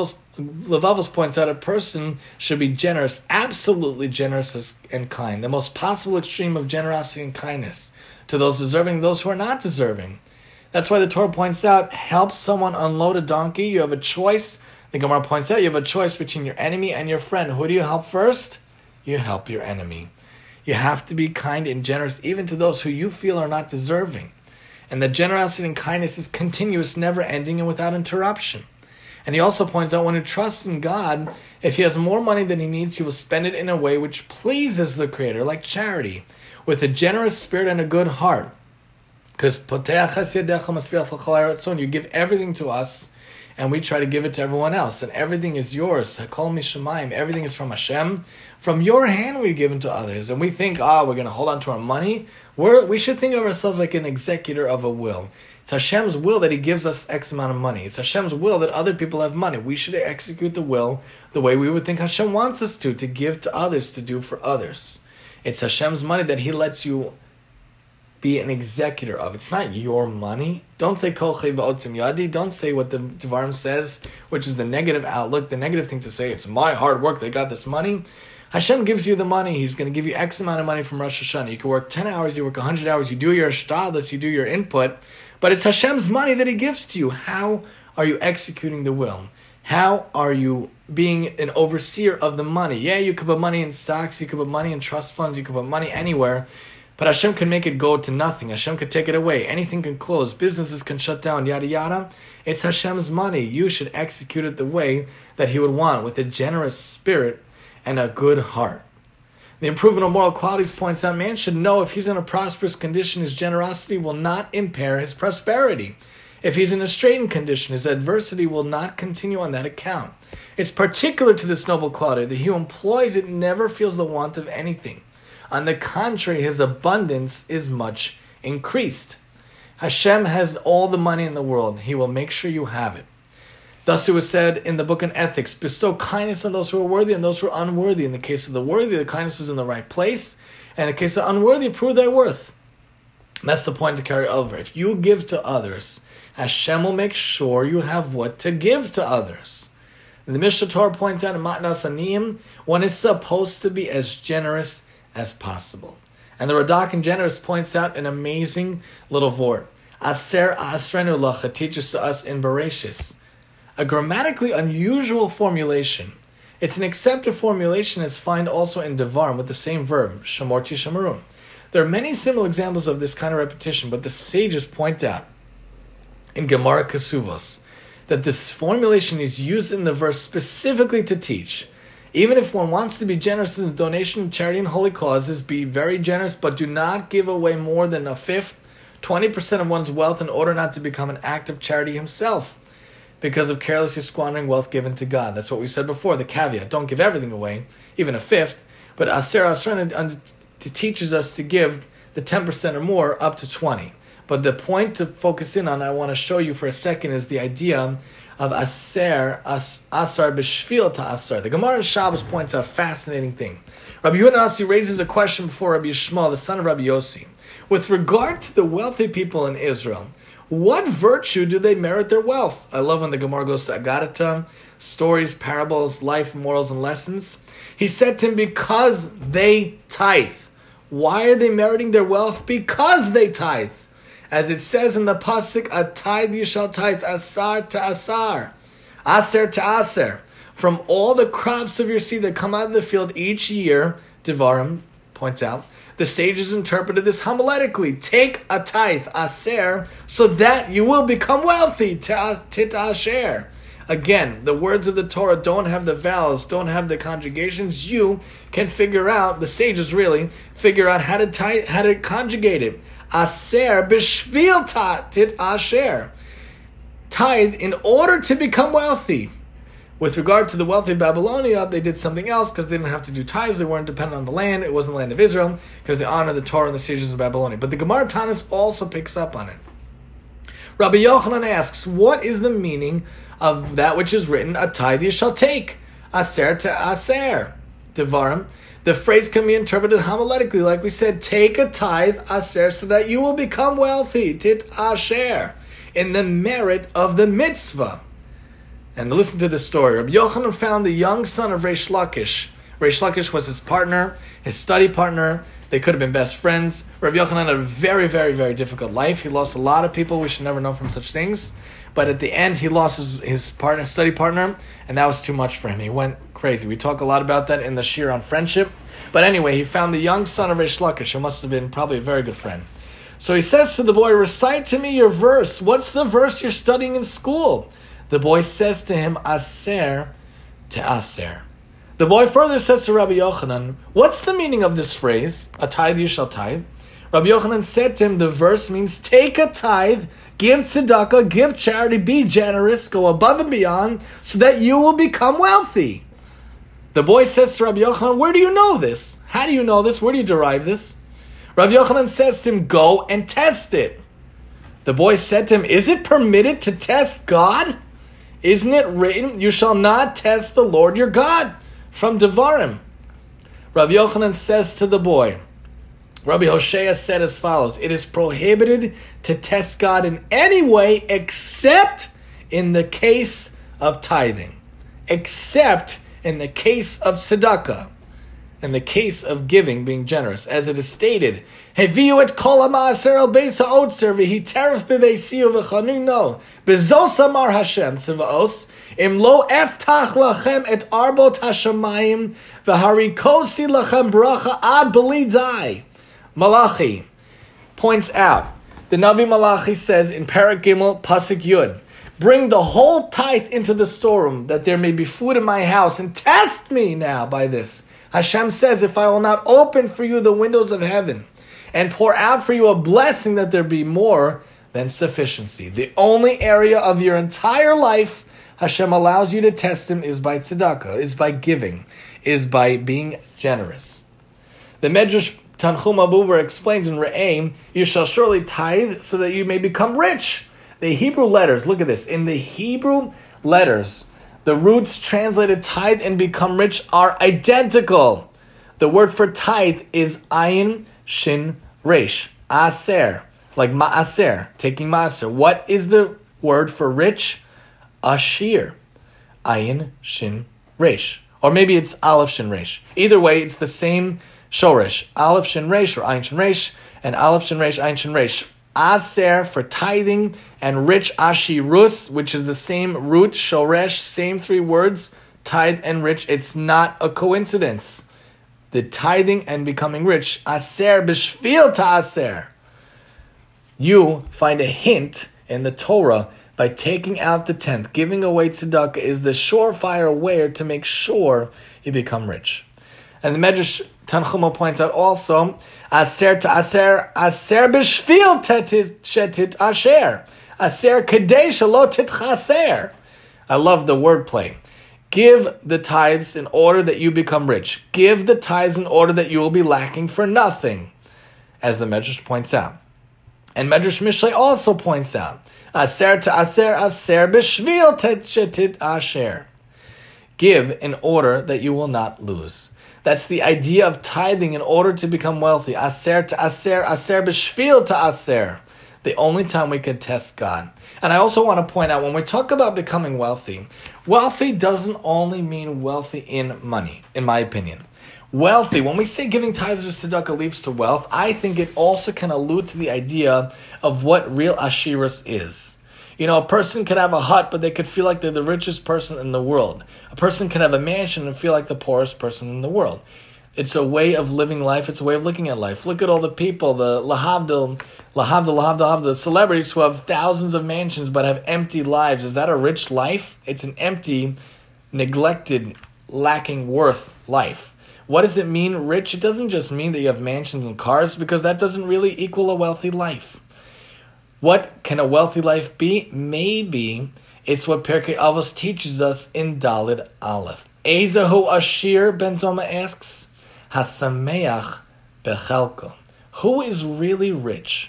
Levavos points out a person should be generous, absolutely generous and kind, the most possible extreme of generosity and kindness to those deserving, those who are not deserving. That's why the Torah points out, help someone unload a donkey. You have a choice. The Gemara points out, you have a choice between your enemy and your friend. Who do you help first? You help your enemy. You have to be kind and generous even to those who you feel are not deserving. And the generosity and kindness is continuous, never ending, and without interruption. And he also points out, one who trusts in God, if he has more money than he needs, he will spend it in a way which pleases the Creator, like charity, with a generous spirit and a good heart. Because you give everything to us, and we try to give it to everyone else, and everything is yours. Hakol mishamayim, everything is from Hashem. From your hand we give it to others, and we think, we're going to hold on to our money. We should think of ourselves like an executor of a will. It's Hashem's will that He gives us X amount of money. It's Hashem's will that other people have money. We should execute the will the way we would think Hashem wants us to give to others, to do for others. It's Hashem's money that He lets you be an executor of. It's not your money. Don't say Kol Chei V'Otim Yadi. Don't say what the Devarim says, which is the negative outlook, the negative thing to say. It's my hard work that got this money. Hashem gives you the money. He's going to give you X amount of money from Rosh Hashanah. You can work 10 hours, you work 100 hours, you do your shtadlus, you do your input, but it's Hashem's money that He gives to you. How are you executing the will? How are you being an overseer of the money? Yeah, you could put money in stocks, you could put money in trust funds, you could put money anywhere, but Hashem can make it go to nothing. Hashem can take it away. Anything can close. Businesses can shut down, yada yada. It's Hashem's money. You should execute it the way that He would want, with a generous spirit and a good heart. The Improvement of Moral Qualities points out, man should know if he's in a prosperous condition, his generosity will not impair his prosperity. If he's in a straitened condition, his adversity will not continue on that account. It's particular to this noble quality that he who employs it never feels the want of anything. On the contrary, his abundance is much increased. Hashem has all the money in the world. He will make sure you have it. Thus it was said in the book on ethics, bestow kindness on those who are worthy and those who are unworthy. In the case of the worthy, the kindness is in the right place. And in the case of the unworthy, prove thy worth. And that's the point to carry over. If you give to others, Hashem will make sure you have what to give to others. And the Mishnah Torah points out in Matnas Aniyim, one is supposed to be as generous as possible. And the Radak in Generous points out an amazing little vort. Aser Asrenu Lacha teaches to us in Bereshis a grammatically unusual formulation. It's an accepted formulation as found also in Devarim with the same verb, Shamorti Shamarum. There are many similar examples of this kind of repetition, but the sages point out in Gemara Kesuvos that this formulation is used in the verse specifically to teach. Even if one wants to be generous in donation, charity, and holy causes, be very generous, but do not give away more than a fifth, 20% of one's wealth in order not to become an act of charity himself because of carelessly squandering wealth given to God. That's what we said before, the caveat. Don't give everything away, even a fifth. But Aser Asran teaches us to give the 10% or more up to 20. But the point to focus in on, I want to show you for a second, is the idea of Asar b'shvil ta'asar. The Gemara in Shabbos points out a fascinating thing. Rabbi Yehuda Nasi raises a question before Rabbi Yishmael, the son of Rabbi Yossi. With regard to the wealthy people in Israel, what virtue do they merit their wealth? I love when the Gemara goes to Agadata, stories, parables, life, morals, and lessons. He said to him, because they tithe. Why are they meriting their wealth? Because they tithe. As it says in the Pasuk, a tithe you shall tithe, asar to asar, aser to aser. From all the crops of your seed that come out of the field each year, Devarim points out, the sages interpreted this homiletically. Take a tithe, aser, so that you will become wealthy, tit asher. Again, the words of the Torah don't have the vowels, don't have the conjugations. You can figure out, the sages really, figure out how to conjugate it. Aser b'shvil tit asher. Tithe in order to become wealthy. With regard to the wealthy of Babylonia, they did something else because they didn't have to do tithes. They weren't dependent on the land. It wasn't the land of Israel because they honored the Torah and the sages of Babylonia. But the Gemara Tanis also picks up on it. Rabbi Yochanan asks, what is the meaning of that which is written, a tithe you shall take, aser to aser, Devarim? The phrase can be interpreted homiletically, like we said, take a tithe, aser, so that you will become wealthy, tit asher, in the merit of the mitzvah. And listen to this story. Rabbi Yochanan found the young son of Reish Lakish. Reish Lakish was his partner, his study partner. They could have been best friends. Rabbi Yochanan had a very, very, very difficult life. He lost a lot of people. We should never know from such things. But at the end, he lost his partner, study partner, and that was too much for him. He went crazy. We talk a lot about that in the Shir on friendship. But anyway, he found the young son of Reish Lakish, who must have been probably a very good friend. So he says to the boy, recite to me your verse. What's the verse you're studying in school? The boy says to him, aser to aser. The boy further says to Rabbi Yochanan, what's the meaning of this phrase, a tithe you shall tithe? Rabbi Yochanan said to him, the verse means take a tithe, give tzedakah, give charity, be generous, go above and beyond, so that you will become wealthy. The boy says to Rabbi Yochanan, where do you know this? How do you know this? Where do you derive this? Rabbi Yochanan says to him, go and test it. The boy said to him, is it permitted to test God? Isn't it written, you shall not test the Lord your God? From Devarim. Rabbi Yochanan says to the boy, Rabbi Hoshea said as follows, it is prohibited to test God in any way except in the case of tithing, except in the case of tzedakah, in the case of giving, being generous. As it is stated, Heviu et kol ha'ma'aser el beis ha'otzer v'hiteref b'veisiu v'chanino b'zos amar Hashem tziva'os im lo eftach lachem et arbot hashamayim v'harikosi lachem bracha ad b'lidai. Malachi points out, the Navi Malachi says in Parak Gimel Pasuk Yud, bring the whole tithe into the storeroom that there may be food in my house and test me now by this. Hashem says, if I will not open for you the windows of heaven and pour out for you a blessing, that there be more than sufficiency. The only area of your entire life Hashem allows you to test him is by tzedakah, is by giving, is by being generous. The Medrash Tanchum Abuber explains in Re'im, you shall surely tithe so that you may become rich. The Hebrew letters, look at this, in the Hebrew letters, the roots translated tithe and become rich are identical. The word for tithe is ayin, shin, resh, aser, like ma'aser, taking ma'aser. What is the word for rich? Ashir, ayin, shin, resh. Or maybe it's aleph, shin, resh. Either way, it's the same shoresh. Aleph, shin, resh, or ayin, shin, resh, and aleph, shin, resh, ayin, shin, resh. Aser for tithing, and rich ashirus, which is the same root, shoresh, same three words, tithe and rich. It's not a coincidence. The tithing and becoming rich, aser b'shvil ta'aser. You find a hint in the Torah by taking out the tenth, giving away tzedakah is the surefire way to make sure you become rich. And the Medrash Tanchuma points out also, aser to aser, aser b'shvil shetit asher, aser kadei shelo titchaser. I love the wordplay. Give the tithes in order that you become rich. Give the tithes in order that you will be lacking for nothing, as the Medrash points out. And Medrash Mishlei also points out, aser to aser, aser b'shvil shetit asher. Give in order that you will not lose. That's the idea of tithing in order to become wealthy. Aser to aser, aser b'shvil to aser. The only time we can test God. And I also want to point out, when we talk about becoming wealthy, wealthy doesn't only mean wealthy in money, in my opinion. Wealthy, when we say giving tithes or tzedakah leads to wealth, I think it also can allude to the idea of what real ashirus is. You know, a person could have a hut, but they could feel like they're the richest person in the world. A person could have a mansion and feel like the poorest person in the world. It's a way of living life. It's a way of looking at life. Look at all the people, the the celebrities who have thousands of mansions but have empty lives. Is that a rich life? It's an empty, neglected, lacking worth life. What does it mean, rich? It doesn't just mean that you have mansions and cars, because that doesn't really equal a wealthy life. What can a wealthy life be? Maybe it's what Pirkei Avos teaches us in Daled Aleph. Ezahu Ashir, Ben Zoma asks, Hasameach Bechelko. Who is really rich?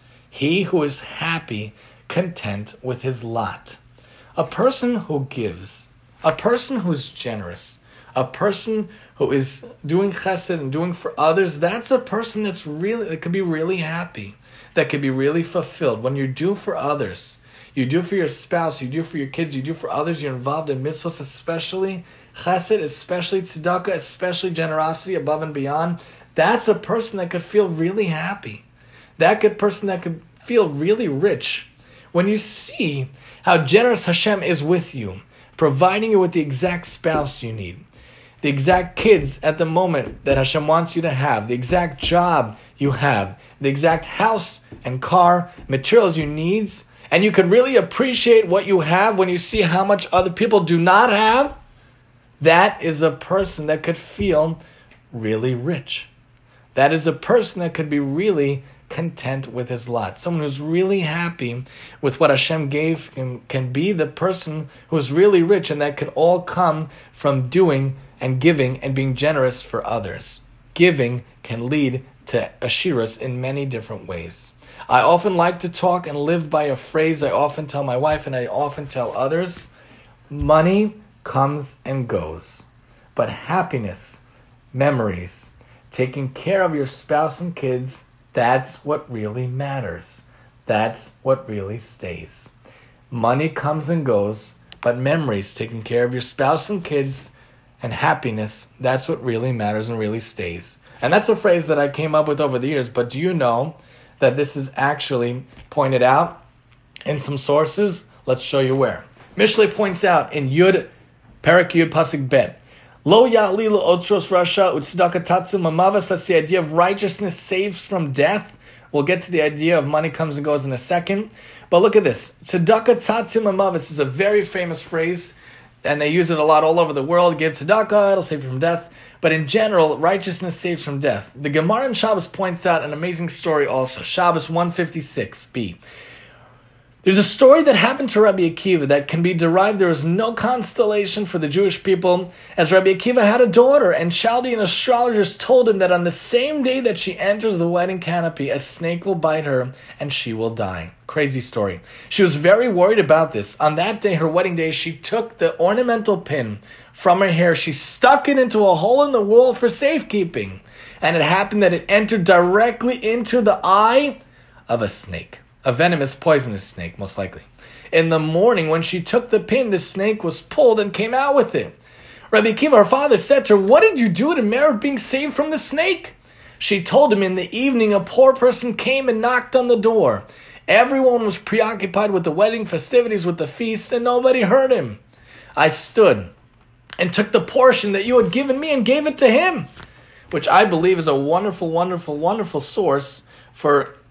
He who is happy, content with his lot. A person who gives, a person who is generous, a person who is doing chesed and doing for others, that's a person that could be really happy, that could be really fulfilled. When you do for others, you do for your spouse, you do for your kids, you do for others, you're involved in mitzvahs, especially chesed, especially tzedakah, especially generosity above and beyond. That's a person that could feel really happy. Person that could feel really rich. When you see how generous Hashem is with you, providing you with the exact spouse you need, the exact kids at the moment that Hashem wants you to have, the exact job you have, the exact house and car, materials you need, and you can really appreciate what you have when you see how much other people do not have, that is a person that could feel really rich. That is a person that could be really content with his lot. Someone who's really happy with what Hashem gave him can be the person who's really rich, and that can all come from doing and giving and being generous for others. Giving can lead to ashiras in many different ways. I often like to talk and live by a phrase I often tell my wife and I often tell others. Money comes and goes, but happiness, memories, taking care of your spouse and kids, that's what really matters. That's what really stays. Money comes and goes, but memories, taking care of your spouse and kids, and happiness, that's what really matters and really stays. And that's a phrase that I came up with over the years, but do you know that this is actually pointed out in some sources? Let's show you where. Mishlei points out in Yud, Perek Yud Pasuk Bet, Lo ya'li otros rasha u'tzedakah tatzum mamavas. That's the idea of righteousness saves from death. We'll get to the idea of money comes and goes in a second. But look at this. Tzedakah tatzum mamavas is a very famous phrase, and they use it a lot all over the world. Give tzedakah, it'll save you from death. But in general, righteousness saves from death. The Gemara in Shabbos points out an amazing story also. Shabbos 156b. There's a story that happened to Rabbi Akiva that can be derived. There was no constellation for the Jewish people, as Rabbi Akiva had a daughter, and Chaldean astrologers told him that on the same day that she enters the wedding canopy, a snake will bite her and she will die. Crazy story. She was very worried about this. On that day, her wedding day, she took the ornamental pin from her hair. She stuck it into a hole in the wall for safekeeping. And it happened that it entered directly into the eye of a snake. A venomous, poisonous snake, most likely. In the morning, when she took the pin, the snake was pulled and came out with it. Rabbi Akiva, her father, said to her, "What did you do to merit being saved from the snake?" She told him, in the evening, a poor person came and knocked on the door. Everyone was preoccupied with the wedding festivities, with the feast, and nobody heard him. I stood and took the portion that you had given me and gave it to him, which I believe is a wonderful, wonderful, wonderful source for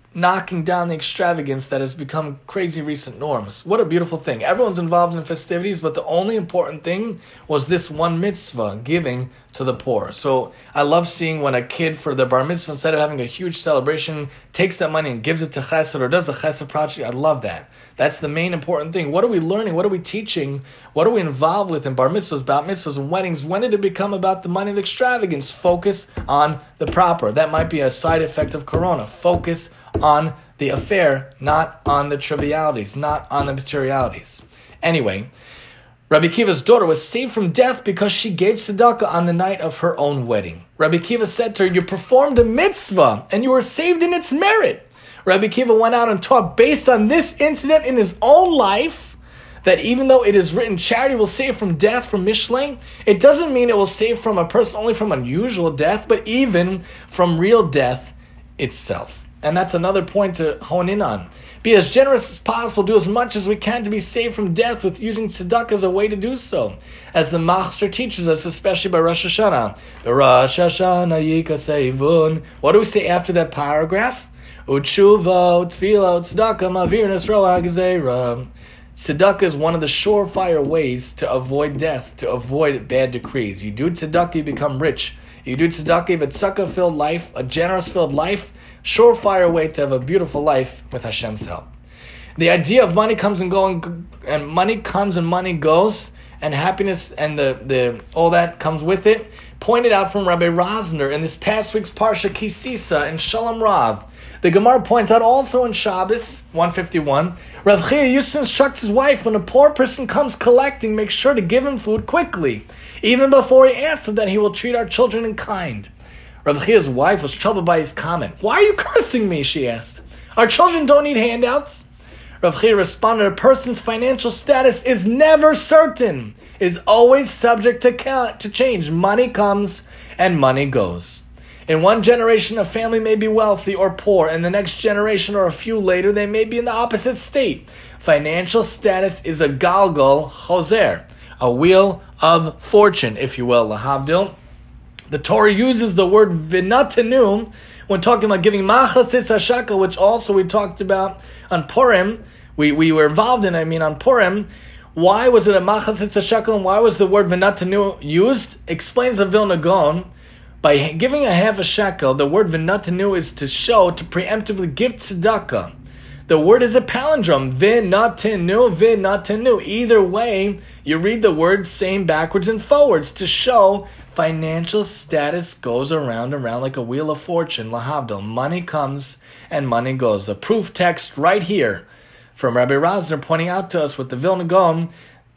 knocking down the extravagance that has become crazy recent norms. What a beautiful thing. Everyone's involved in festivities, but the only important thing was this one mitzvah, giving to the poor. So I love seeing when a kid for the bar mitzvah, instead of having a huge celebration, takes that money and gives it to chesed or does a chesed project. I love that. That's the main important thing. What are we learning? What are we teaching? What are we involved with in bar mitzvahs, bat mitzvahs, and weddings? When did it become about the money of the extravagance? Focus on the proper. That might be a side effect of Corona. Focus on the affair, not on the trivialities, not on the materialities. Anyway, Rabbi Akiva's daughter was saved from death because she gave tzedakah on the night of her own wedding. Rabbi Akiva said to her, "You performed a mitzvah and you were saved in its merit." Rabbi Akiva went out and taught based on this incident in his own life that even though it is written charity will save from death from Mishlei, it doesn't mean it will save from a person only from unusual death, but even from real death itself. And that's another point to hone in on. Be as generous as possible. Do as much as we can to be saved from death with using tzedakah as a way to do so. As the Machzor teaches us, especially by Rosh Hashanah. Rosh Hashanah yikasevun. What do we say after that paragraph? Utshuva, tefillah, tzedakah, mavir nesroa gezerah. Tzedakah is one of the surefire ways to avoid death, to avoid bad decrees. You do tzedakah, you become rich. You do tzedakah, you have a tzedakah-filled life, a generous-filled life, surefire way to have a beautiful life with Hashem's help. The idea of money comes and going, and money comes and money goes, and happiness and the all that comes with it, pointed out from Rabbi Rosner in this past week's Parsha Kisisa in Shalom Rav. The Gemara points out also in Shabbos 151, Rav Chia used to instruct his wife when a poor person comes collecting, make sure to give him food quickly, even before he asks him that he will treat our children in kind. Rav Chia's wife was troubled by his comment. "Why are you cursing me?" she asked. "Our children don't need handouts." Rav Chia responded, "A person's financial status is never certain, is always subject to change. Money comes and money goes. In one generation, a family may be wealthy or poor. In the next generation or a few later, they may be in the opposite state. Financial status is a galgal choser, a wheel of fortune, if you will, lahavdil. The Torah uses the word vinatenu when talking about giving machatzitz hashakal, which also we talked about on Purim. We were involved in, on Purim. Why was it a machatzitz hashakal and why was the word vinatenu used? Explains the Vilna Gaon. By giving a half a shekel, the word vinatenu is to show, to preemptively give tzedakah. The word is a palindrome, vinatenu, vinatenu. Either way, you read the word same backwards and forwards to show financial status goes around and around like a wheel of fortune. Lahavdil, money comes and money goes. A proof text right here from Rabbi Rosner pointing out to us with the Vilna Gaon,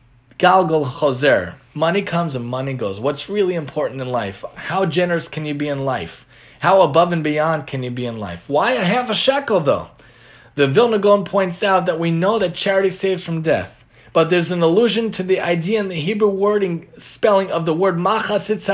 Galgal Choser. Money comes and money goes. What's really important in life? How generous can you be in life? How above and beyond can you be in life? Why a half a shekel though? The Vilna Gaon points out that we know that charity saves from death, but there's an allusion to the idea in the Hebrew wording spelling of the word machatzitz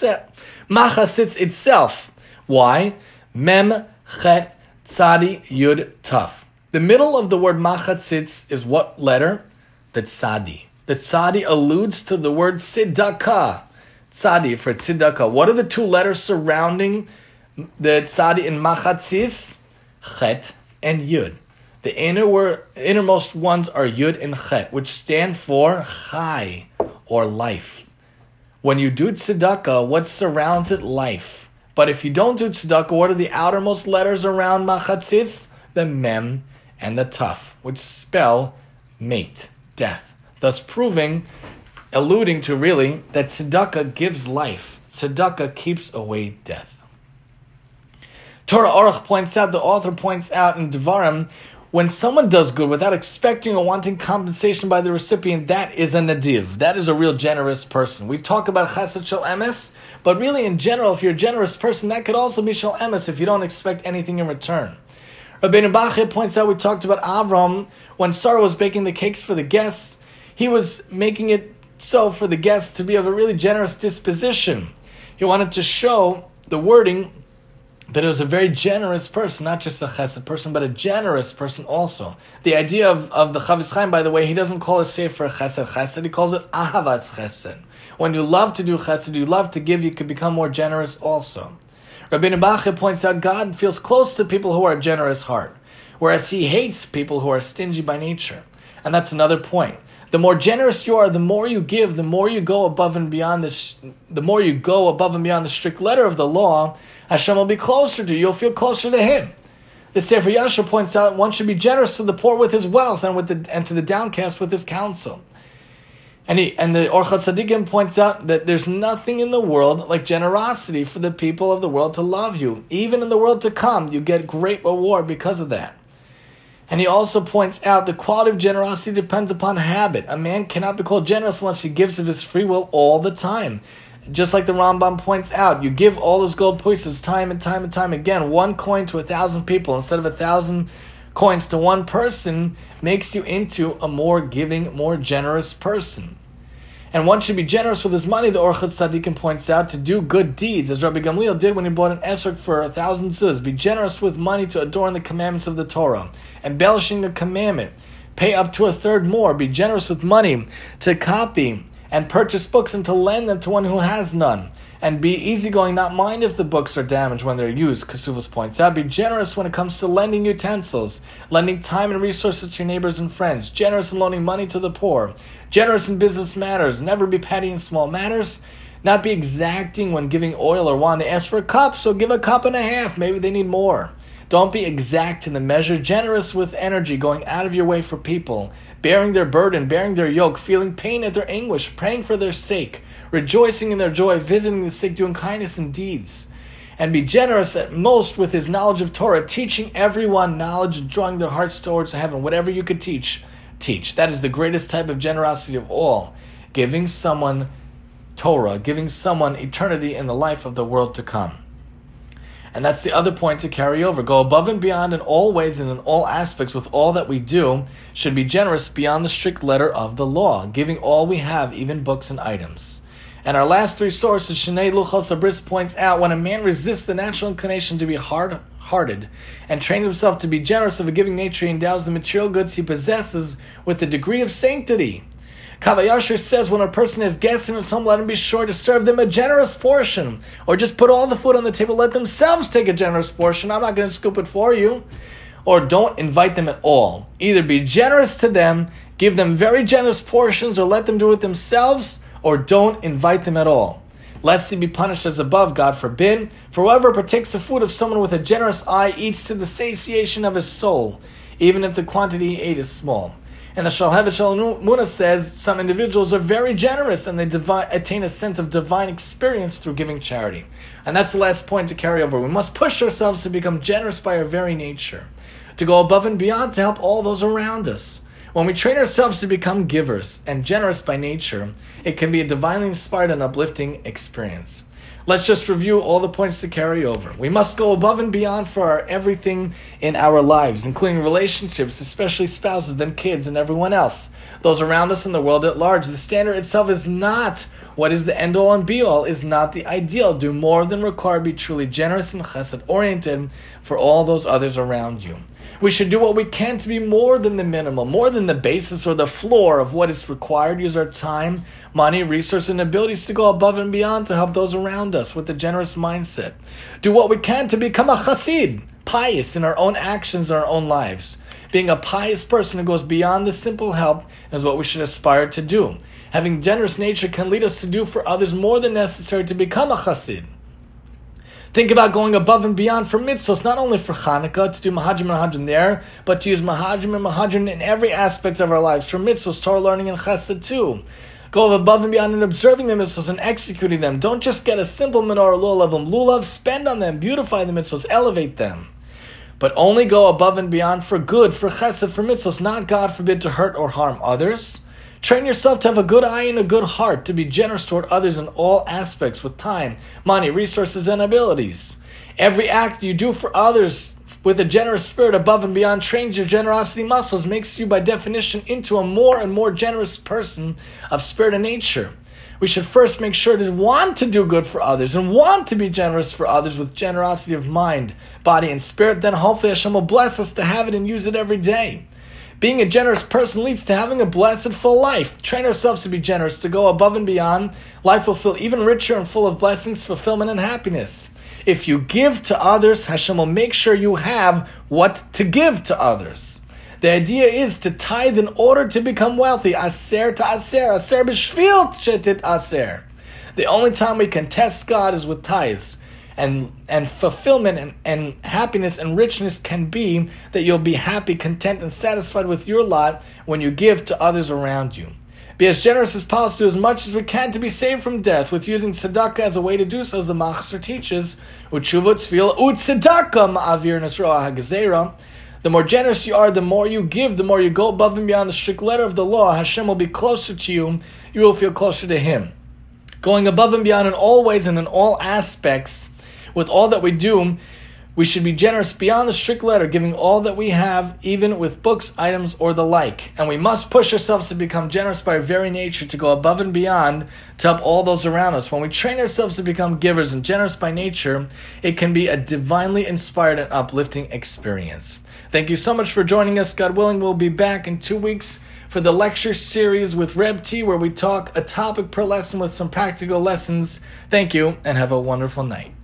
itself. Why? Mem, chet, tzadi, yud, taf. The middle of the word machatzitz is what letter? The tzadi. The tzadi alludes to the word tzedakah. Tzadi for tzedakah. What are the two letters surrounding the tzadi in machatzis? Chet and yud. The innermost ones are yud and chet, which stand for chai, or life. When you do tzedakah, what surrounds it? Life. But if you don't do tzedakah, what are the outermost letters around machatzis? The mem and the taf, which spell mate, death. Thus alluding to really, that tzedakah gives life. Tzedakah keeps away death. Torah Aruch points out, the author points out in Devarim, when someone does good without expecting or wanting compensation by the recipient, that is a nadiv. That is a real generous person. We talk about chesed shel emes, but really in general, if you're a generous person, that could also be shel emes if you don't expect anything in return. Rabbeinu Bachya points out, we talked about Avram, when Sarah was baking the cakes for the guests, he was making it so for the guests to be of a really generous disposition. He wanted to show the wording that it was a very generous person, not just a chesed person, but a generous person also. The idea of the Chavis Chaim, by the way, he doesn't call it sefer chesed, he calls it ahavatz chesed. When you love to do chesed, you love to give, you could become more generous also. Rabbeinu Bachya points out God feels close to people who are a generous heart, whereas he hates people who are stingy by nature. And that's another point. The more generous you are, the more you give, the more you go above and beyond the strict letter of the law, Hashem will be closer to you. You'll feel closer to Him. The Sefer Yashar points out one should be generous to the poor with his wealth and to the downcast with his counsel. And the Orchat Tzadikim points out that there's nothing in the world like generosity for the people of the world to love you. Even in the world to come, you get great reward because of that. And he also points out the quality of generosity depends upon habit. A man cannot be called generous unless he gives of his free will all the time. Just like the Rambam points out, you give all those gold pieces time and time and time again. 1 coin to 1,000 people instead of 1,000 coins to one person makes you into a more giving, more generous person. And one should be generous with his money, the Orchat Tzadikim points out, to do good deeds, as Rabbi Gamliel did when he bought an esrog for 1,000 zuz. Be generous with money to adorn the commandments of the Torah, embellishing a commandment. Pay up to 1/3 more. Be generous with money to copy and purchase books and to lend them to one who has none. And be easygoing, not mind if the books are damaged when they're used, Kasuvas points out. Be generous when it comes to lending utensils, lending time and resources to your neighbors and friends, generous in loaning money to the poor, generous in business matters, never be petty in small matters, not be exacting when giving oil or wine. They ask for a cup, so give a cup and a half, maybe they need more. Don't be exact in the measure, generous with energy, going out of your way for people, bearing their burden, bearing their yoke, feeling pain at their anguish, praying for their sake, rejoicing in their joy, visiting the sick, doing kindness and deeds. And be generous at most with his knowledge of Torah, teaching everyone knowledge, drawing their hearts towards heaven. Whatever you could teach. That is the greatest type of generosity of all. Giving someone Torah, giving someone eternity in the life of the world to come. And that's the other point to carry over. Go above and beyond in all ways and in all aspects with all that we do. Should be generous beyond the strict letter of the law, giving all we have, even books and items. And our last 3 sources, Shnei Luchos Abris points out, when a man resists the natural inclination to be hard-hearted and trains himself to be generous of a giving nature, he endows the material goods he possesses with the degree of sanctity. Kav HaYashar says when a person has guests in his home, let him be sure to serve them a generous portion. Or just put all the food on the table, let themselves take a generous portion. I'm not going to scoop it for you. Or don't invite them at all. Either be generous to them, give them very generous portions, or let them do it themselves, or don't invite them at all, lest he be punished as above, God forbid. For whoever partakes the food of someone with a generous eye eats to the satiation of his soul, even if the quantity he ate is small. And the Shalhevet Shalmuna says some individuals are very generous and they attain a sense of divine experience through giving charity. And that's the last point to carry over. We must push ourselves to become generous by our very nature, to go above and beyond to help all those around us. When we train ourselves to become givers and generous by nature, it can be a divinely inspired and uplifting experience. Let's just review all the points to carry over. We must go above and beyond for everything in our lives, including relationships, especially spouses, then kids, and everyone else, those around us in the world at large. The standard itself is not what is the end-all and be-all, is not the ideal. Do more than required. Be truly generous and chesed-oriented for all those others around you. We should do what we can to be more than the minimum, more than the basis or the floor of what is required. Use our time, money, resources, and abilities to go above and beyond to help those around us with a generous mindset. Do what we can to become a chassid, pious in our own actions, our own lives. Being a pious person who goes beyond the simple help is what we should aspire to do. Having generous nature can lead us to do for others more than necessary to become a chassid. Think about going above and beyond for mitzvahs, not only for Chanukah, to do Mahadrim and Mahadrim there, but to use Mahadrim and Mahadrim in every aspect of our lives, for mitzvahs, Torah learning, and chesed too. Go above and beyond in observing the mitzvahs and executing them. Don't just get a simple menorah lulav, spend on them, beautify the mitzvahs, elevate them. But only go above and beyond for good, for chesed, for mitzvahs, not, God forbid, to hurt or harm others. Train yourself to have a good eye and a good heart, to be generous toward others in all aspects with time, money, resources, and abilities. Every act you do for others with a generous spirit above and beyond trains your generosity muscles, makes you by definition into a more and more generous person of spirit and nature. We should first make sure to want to do good for others and want to be generous for others with generosity of mind, body, and spirit. Then hopefully Hashem will bless us to have it and use it every day. Being a generous person leads to having a blessed, full life. Train ourselves to be generous, to go above and beyond. Life will feel even richer and full of blessings, fulfillment, and happiness. If you give to others, Hashem will make sure you have what to give to others. The idea is to tithe in order to become wealthy. Aser to aser, aser b'shvil shetit aser. The only time we can test God is with tithes. And fulfillment and happiness and richness can be that you'll be happy, content, and satisfied with your lot when you give to others around you. Be as generous as possible, do as much as we can to be saved from death, with using tzedakah as a way to do so, as the Machzor teaches. U'tshuva tzvila u'tzedakah ma'avir nesroa ha'gezerah. The more generous you are, the more you give, the more you go above and beyond the strict letter of the law, Hashem will be closer to you, you will feel closer to Him. Going above and beyond in all ways and in all aspects, with all that we do, we should be generous beyond the strict letter, giving all that we have, even with books, items, or the like. And we must push ourselves to become generous by our very nature, to go above and beyond to help all those around us. When we train ourselves to become givers and generous by nature, it can be a divinely inspired and uplifting experience. Thank you so much for joining us. God willing, we'll be back in 2 weeks for the lecture series with Reb T, where we talk a topic per lesson with some practical lessons. Thank you, and have a wonderful night.